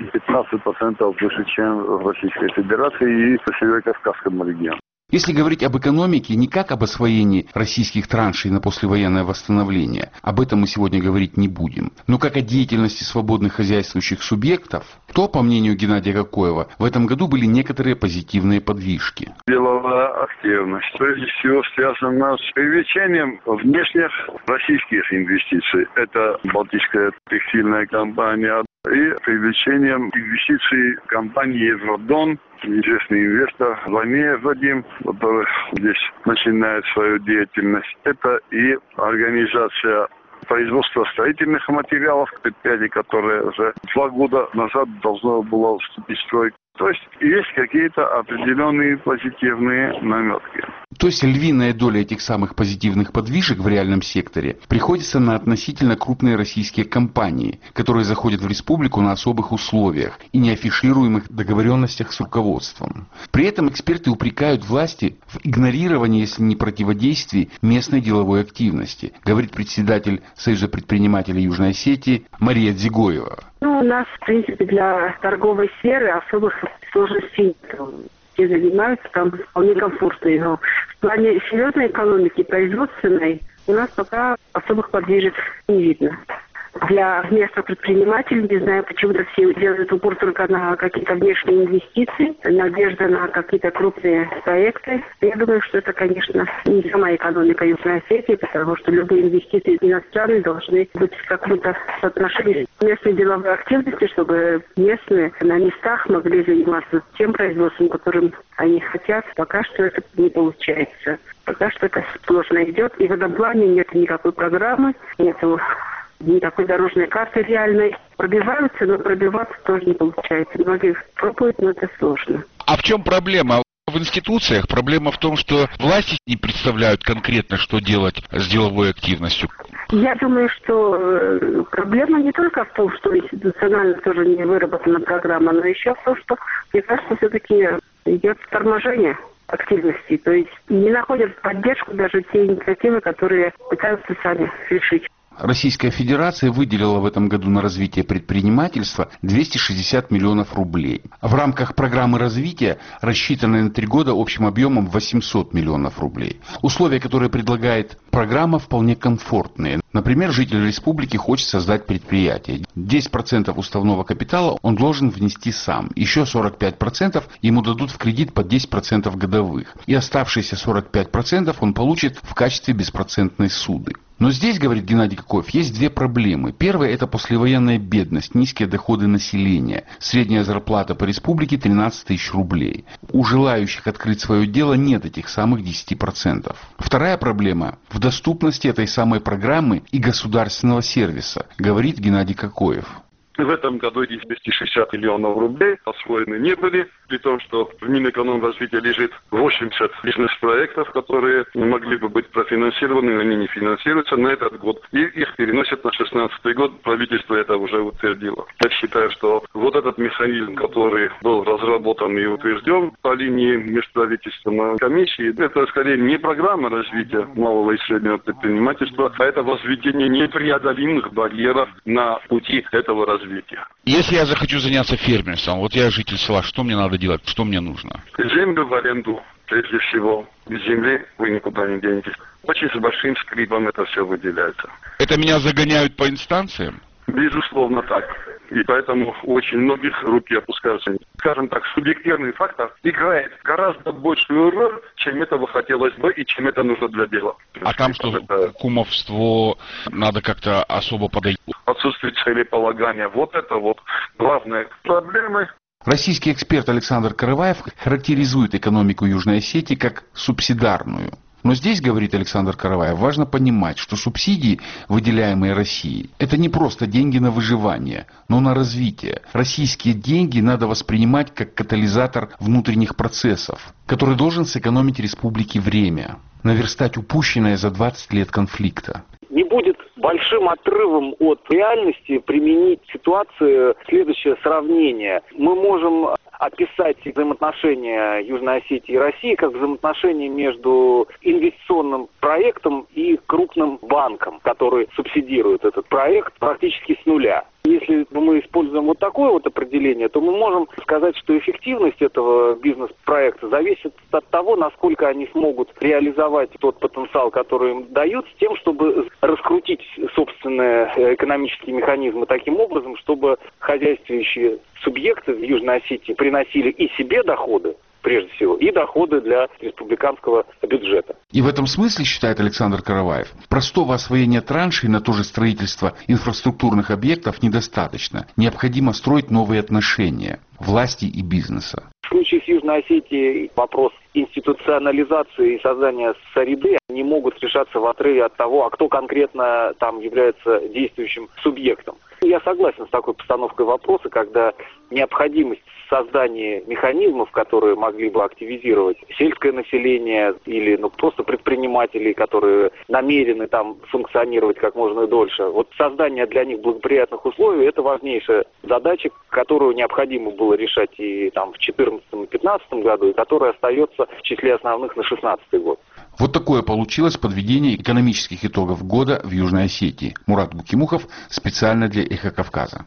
10-15% выше, чем в Российской Федерации и в Северо-Кавказском регионе. Если говорить об экономике не как об освоении российских траншей на послевоенное восстановление, об этом мы сегодня говорить не будем, но как о деятельности свободных хозяйствующих субъектов, то, по мнению Геннадия Кокоева, в этом году были некоторые позитивные подвижки. Деловая активность, прежде всего, связана с привлечением внешних российских инвестиций. Это Балтийская текстильная компания и привлечением инвестиций компании «Евродон», известный инвестор Ванеев Вадим, который здесь начинает свою деятельность. Это и организация производства строительных материалов, предприятие, которое уже 2 года назад должно было вступить в строй. То есть есть какие-то определенные позитивные наметки. То есть львиная доля этих самых позитивных подвижек в реальном секторе приходится на относительно крупные российские компании, которые заходят в республику на особых условиях и неафишируемых договоренностях с руководством. При этом эксперты упрекают власти в игнорировании, если не противодействии, местной деловой активности, говорит председатель Союза предпринимателей Южной Осетии Мария Дзигоева. У нас, в принципе, для торговой сферы особых сложностей все занимаются, там вполне комфортно. Но в плане серьезной экономики, производственной, у нас пока особых подвижек не видно. Для местных предпринимателей, не знаю, почему-то все делают упор только на какие-то внешние инвестиции, надежда на какие-то крупные проекты. Я думаю, что это, конечно, не сама экономика Южной Осетии, потому что любые инвестиции иностранные должны быть в каком-то соотношении с местной деловой активностью, чтобы местные на местах могли заниматься тем производством, которым они хотят. Пока что это не получается. Пока что это сложно идет. И в этом плане нет никакой программы, нету никакой дорожной карты реальной. Пробиваются, но пробиваться тоже не получается. Многие пробуют, но это сложно. А в чем проблема? В институциях проблема в том, что власти не представляют конкретно, что делать с деловой активностью. Я думаю, что проблема не только в том, что институционально тоже не выработана программа, но еще в том, что, мне кажется, все-таки идет торможение активности. То есть не находят поддержку даже те инициативы, которые пытаются сами решить. Российская Федерация выделила в этом году на развитие предпринимательства 260 миллионов рублей. В рамках программы развития, рассчитанной на 3 года общим объемом 800 миллионов рублей. Условия, которые предлагает программа, вполне комфортные. Например, житель республики хочет создать предприятие. 10% уставного капитала он должен внести сам. Еще 45% ему дадут в кредит по 10% годовых. И оставшиеся 45% он получит в качестве беспроцентной ссуды. Но здесь, говорит Геннадий Кокоев, есть 2 проблемы. Первая – это послевоенная бедность, низкие доходы населения. Средняя зарплата по республике 13 тысяч рублей. У желающих открыть свое дело нет этих самых 10%. Вторая проблема – в доступности этой самой программы и государственного сервиса, говорит Геннадий Кокоев. В этом году эти 260 миллионов рублей освоены не были, при том, что в Минэкономразвития лежит 80 бизнес-проектов, которые могли бы быть профинансированы, но они не финансируются на этот год. И их переносят на 2016 год. Правительство это уже утвердило. Я считаю, что вот этот механизм, который был разработан и утвержден по линии межправительственной комиссии, это скорее не программа развития малого и среднего предпринимательства, а это возведение непреодолимых барьеров на пути этого развития. Если я захочу заняться фермерством, вот я житель села, что мне надо делать, что мне нужно? Землю в аренду, прежде всего. Без земли вы никуда не денетесь. Очень с большим скрипом это все выделяется. Это меня загоняют по инстанциям? Безусловно так. И поэтому у очень многих руки опускаются. Скажем так, субъективный фактор играет гораздо большую роль, чем этого хотелось бы и чем это нужно для дела. А там что, кумовство надо как-то особо подойти? Отсутствие целеполагания. Вот это вот главная проблема. Российский эксперт Александр Караваев характеризует экономику Южной Осетии как субсидарную. Но здесь, говорит Александр Караваев, важно понимать, что субсидии, выделяемые Россией, это не просто деньги на выживание, но на развитие. Российские деньги надо воспринимать как катализатор внутренних процессов, который должен сэкономить республике время, наверстать упущенное за 20 лет конфликта. Не будет большим отрывом от реальности применить в ситуации следующее сравнение. Мы можем описать взаимоотношения Южной Осетии и России как взаимоотношения между инвестиционным проектом и крупным банком, который субсидирует этот проект практически с нуля. Если мы используем вот такое вот определение, то мы можем сказать, что эффективность этого бизнес-проекта зависит от того, насколько они смогут реализовать тот потенциал, который им дают, с тем, чтобы раскрутить собственные экономические механизмы таким образом, чтобы хозяйствующие субъекты в Южной Осетии приносили и себе доходы, прежде всего, и доходы для республиканского бюджета. И в этом смысле, считает Александр Караваев, простого освоения траншей на то же строительство инфраструктурных объектов недостаточно. Необходимо строить новые отношения власти и бизнеса. В случае с Южной Осетией вопрос институционализации и создания среды не могут решаться в отрыве от того, а кто конкретно там является действующим субъектом. Я согласен с такой постановкой вопроса, когда необходимость создания механизмов, которые могли бы активизировать сельское население или просто предпринимателей, которые намерены там функционировать как можно дольше. Вот создание для них благоприятных условий – это важнейшая задача, которую необходимо было решать и там в 2014 и 2015 году, и которая остается в числе основных на 2016 год. Вот такое получилось подведение экономических итогов года в Южной Осетии. Мурат Гукимухов специально для «Эхо Кавказа».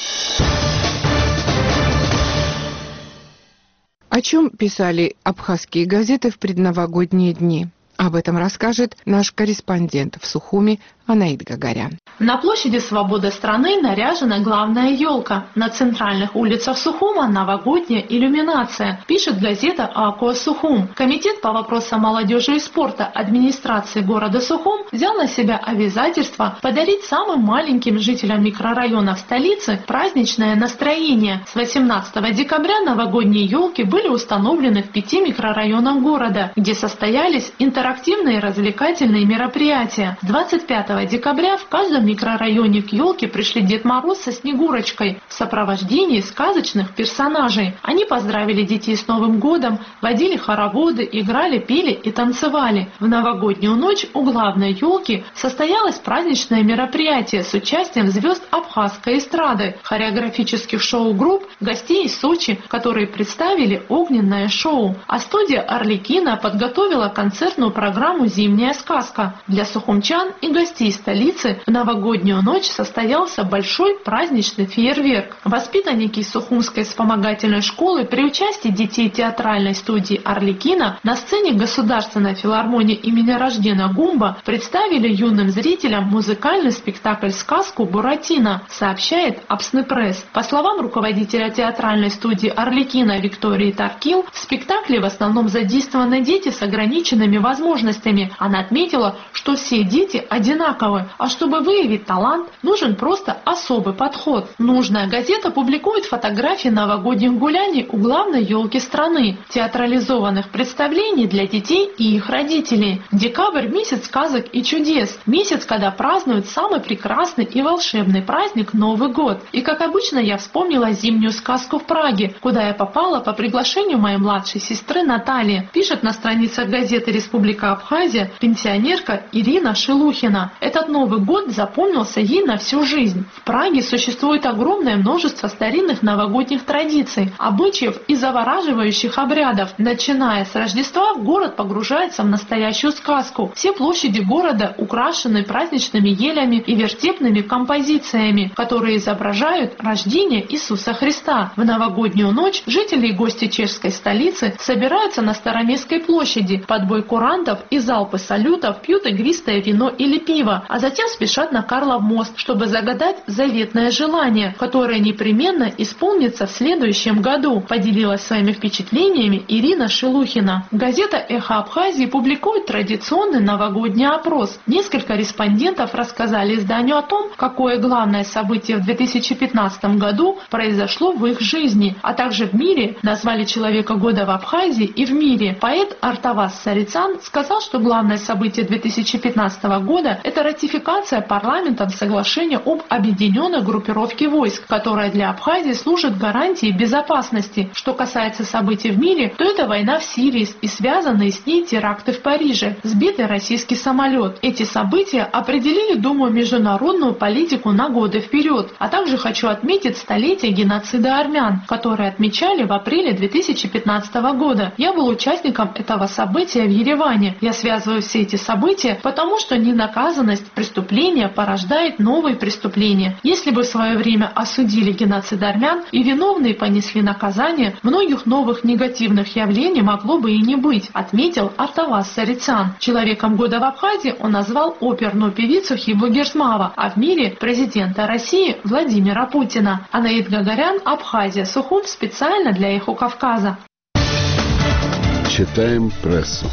О чем писали абхазские газеты в предновогодние дни? Об этом расскажет наш корреспондент в Сухуми Анаид Гагарян. На площади Свободы страны наряжена главная елка. На центральных улицах Сухума новогодняя иллюминация, пишет газета АКО Сухум. Комитет по вопросам молодежи и спорта администрации города Сухум взял на себя обязательство подарить самым маленьким жителям микрорайонов столицы праздничное настроение. С 18 декабря новогодние елки были установлены в 5 микрорайонах города, где состоялись интерактивные развлекательные мероприятия. 25 декабря в каждом микрорайоне к елке пришли Дед Мороз со Снегурочкой в сопровождении сказочных персонажей. Они поздравили детей с Новым годом, водили хороводы, играли, пели и танцевали. В новогоднюю ночь у главной елки состоялось праздничное мероприятие с участием звезд абхазской эстрады, хореографических шоу-групп, гостей из Сочи, которые представили огненное шоу. А студия «Арлекино» подготовила концертную программу «Зимняя сказка». Для сухумчан и гостей столицы в новогоднюю ночь состоялся большой праздничный фейерверк. Воспитанники Сухумской вспомогательной школы при участии детей театральной студии «Арлекино» на сцене Государственной филармонии имени Раждена Гумба представили юным зрителям музыкальный спектакль-сказку «Буратино», сообщает Апснепресс. По словам руководителя театральной студии «Арлекино» Виктории Таркил, в спектакле в основном задействованы дети с ограниченными возможностями. Она отметила, что все дети одинаковы, а чтобы выявить талант, нужен просто особый подход. Нужная газета публикует фотографии новогодних гуляний у главной елки страны, театрализованных представлений для детей и их родителей. Декабрь – месяц сказок и чудес, месяц, когда празднуют самый прекрасный и волшебный праздник Новый год. И как обычно я вспомнила зимнюю сказку в Праге, куда я попала по приглашению моей младшей сестры Натальи, пишет на страницах газеты «Республика Абхазия» пенсионерка Ирина Шелухина. Этот Новый год запомнился ей на всю жизнь. В Праге существует огромное множество старинных новогодних традиций, обычаев и завораживающих обрядов. Начиная с Рождества, город погружается в настоящую сказку. Все площади города украшены праздничными елями и вертепными композициями, которые изображают рождение Иисуса Христа. В новогоднюю ночь жители и гости чешской столицы собираются на Староместской площади, под бой курантов и залпы салютов пьют игристое вино или пиво, а затем спешат на Карлов мост, чтобы загадать заветное желание, которое непременно исполнится в следующем году, поделилась своими впечатлениями Ирина Шелухина. Газета «Эхо Абхазии» публикует традиционный новогодний опрос. Несколько респондентов рассказали изданию о том, какое главное событие в 2015 году произошло в их жизни, а также в мире, назвали человека года в Абхазии и в мире. Поэт Артавас Сарицян сказал, что главное событие 2015 года – это ратификация парламентом соглашения об объединенной группировке войск, которая для Абхазии служит гарантией безопасности. Что касается событий в мире, то это война в Сирии и связанные с ней теракты в Париже, сбитый российский самолет. Эти события определили, думаю, международную политику на годы вперед. А также хочу отметить столетие геноцида армян, которые отмечали в апреле 2015 года. Я был участником этого события в Ереване. Я связываю все эти события, потому что ненаказанность преступления порождает новые преступления. Если бы в свое время осудили геноцид армян и виновные понесли наказание, многих новых негативных явлений могло бы и не быть, отметил Артавас Сарицян. Человеком года в Абхазии он назвал оперную певицу Хибу Герзмава, а в мире президента России Владимира Путина. Анаид Гагарян, Абхазия, Сухум, специально для «Эхо Кавказа». Читаем прессу.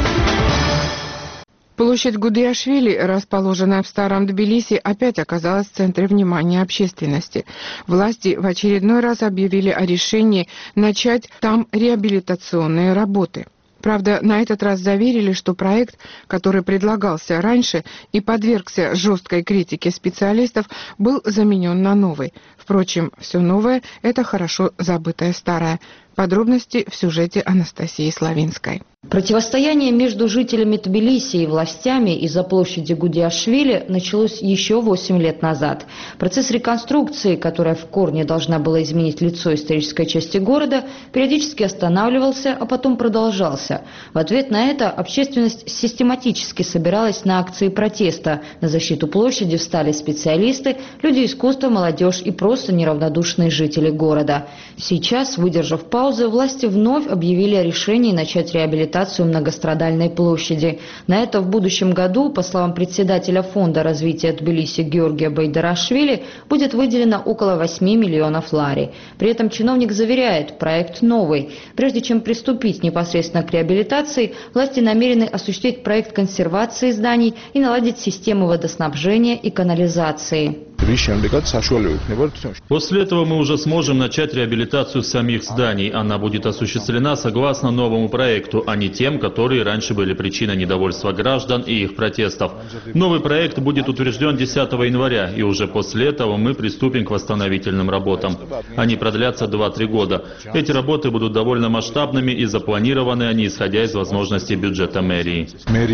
Площадь Гудиашвили, расположенная в Старом Тбилиси, опять оказалась в центре внимания общественности. Власти в очередной раз объявили о решении начать там реабилитационные работы. Правда, на этот раз заверили, что проект, который предлагался раньше и подвергся жесткой критике специалистов, был заменен на новый. Впрочем, все новое – это хорошо забытое старое. Подробности в сюжете Анастасии Славинской. Противостояние между жителями Тбилиси и властями из-за площади Гудиашвили началось еще 8 лет назад. Процесс реконструкции, которая в корне должна была изменить лицо исторической части города, периодически останавливался, а потом продолжался. В ответ на это общественность систематически собиралась на акции протеста. На защиту площади встали специалисты, люди искусства, молодежь и просто неравнодушные жители города. Сейчас, выдержав паузу, власти вновь объявили о решении начать реабилитацию многострадальной площади. На это в будущем году, по словам председателя Фонда развития Тбилиси Георгия Байдарашвили, будет выделено около 8 миллионов лари. При этом чиновник заверяет, проект новый. Прежде чем приступить непосредственно к реабилитации, власти намерены осуществить проект консервации зданий и наладить систему водоснабжения и канализации. После этого мы уже сможем начать реабилитацию самих зданий. Она будет осуществлена согласно новому проекту, а не тем, которые раньше были причиной недовольства граждан и их протестов. Новый проект будет утвержден 10 января, и уже после этого мы приступим к восстановительным работам. Они продлятся 2-3 года. Эти работы будут довольно масштабными и запланированы они, исходя из возможностей бюджета мэрии.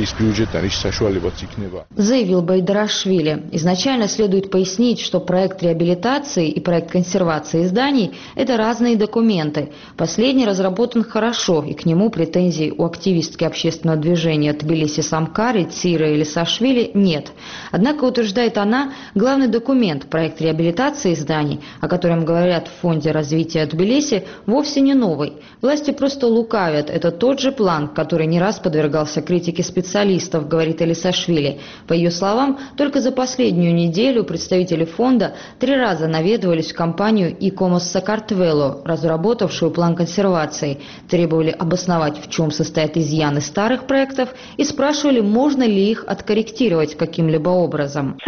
Заявил Байдарашвили. Изначально следует пояснить, что проект реабилитации и проект консервации зданий – это разные документы. Последний разработан хорошо, и к нему претензий у активистки общественного движения Тбилиси Самкари, Цира или Сашвили нет. Однако, утверждает она, главный документ, проект реабилитации зданий, о котором говорят в Фонде развития Тбилиси, вовсе не новый. Власти просто лукавят. Это тот же план, который не раз подвергался критике специалистов, говорит Элисашвили. По ее словам, только за последнюю неделю представители фонда 3 раза наведывались в компанию «Икомос Сакартвело», разработавшую план консервации, требовали обосновать, в чем состоят изъяны старых проектов, и спрашивали, можно ли их откорректировать каким-либо образом.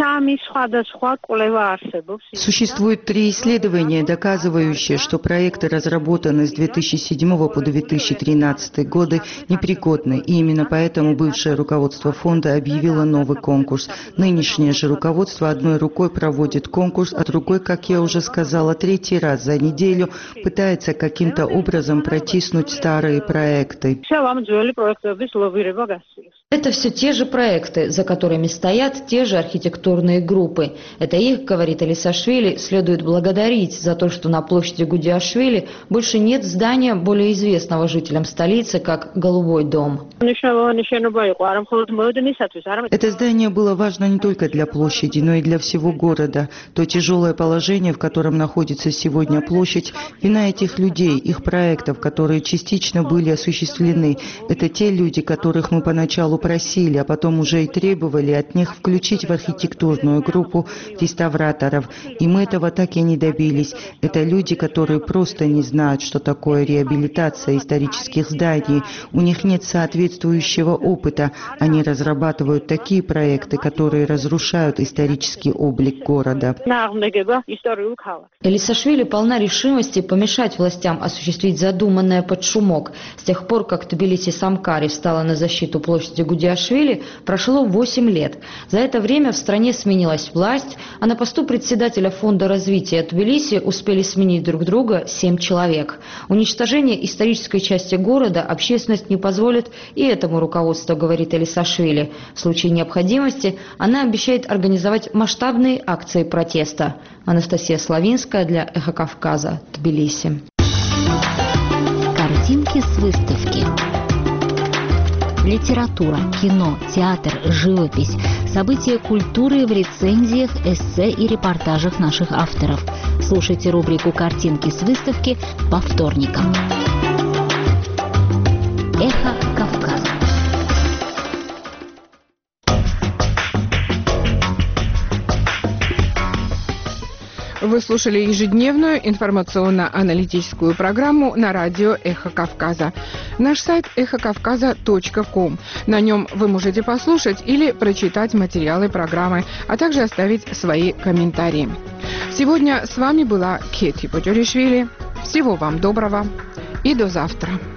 Существует 3 исследования, доказывающие, что проекты, разработанные с 2007 по 2013 годы, непригодны, и именно поэтому бывшее руководство фонда объявило новый конкурс. Нынешнее же руководство одной рукой проводит конкурс, а другой, как я уже сказала, 3-й раз за неделю пытается каким-то образом протиснуть старые проекты. Это все те же проекты, за которыми стоят те же архитектурные группы. Это их, говорит Элисашвили, следует благодарить за то, что на площади Гудиашвили больше нет здания, более известного жителям столицы, как «Голубой дом». Это здание было важно не только для площади, но и для всего города. То тяжелое положение, в котором находится сегодня площадь, вина этих людей, их проектов, которые частично были осуществлены. Это те люди, которых мы поначалу попросили, а потом уже и требовали от них включить в архитектурную группу реставраторов. И мы этого так и не добились. Это люди, которые просто не знают, что такое реабилитация исторических зданий. У них нет соответствующего опыта. Они разрабатывают такие проекты, которые разрушают исторический облик города. Элисашвили полна решимости помешать властям осуществить задуманное под шумок. С тех пор, как Тбилиси-Самкари встала на защиту площади Гудиашвили, прошло 8 лет. За это время в стране сменилась власть, а на посту председателя фонда развития Тбилиси успели сменить друг друга 7 человек. Уничтожение исторической части города общественность не позволит, и этому руководство, говорит Элисашвили. В случае необходимости она обещает организовать масштабные акции протеста. Анастасия Славинская для «Эхо Кавказа», Тбилиси. Картинки с выставки. Литература, кино, театр, живопись. События культуры в рецензиях, эссе и репортажах наших авторов. Слушайте рубрику «Картинки с выставки» по вторникам. «Эхо Кавказа». Вы слушали ежедневную информационно-аналитическую программу на радио «Эхо Кавказа». Наш сайт эхокавказа.ком. На нем вы можете послушать или прочитать материалы программы, а также оставить свои комментарии. Сегодня с вами была Кети Потюришвили. Всего вам доброго и до завтра.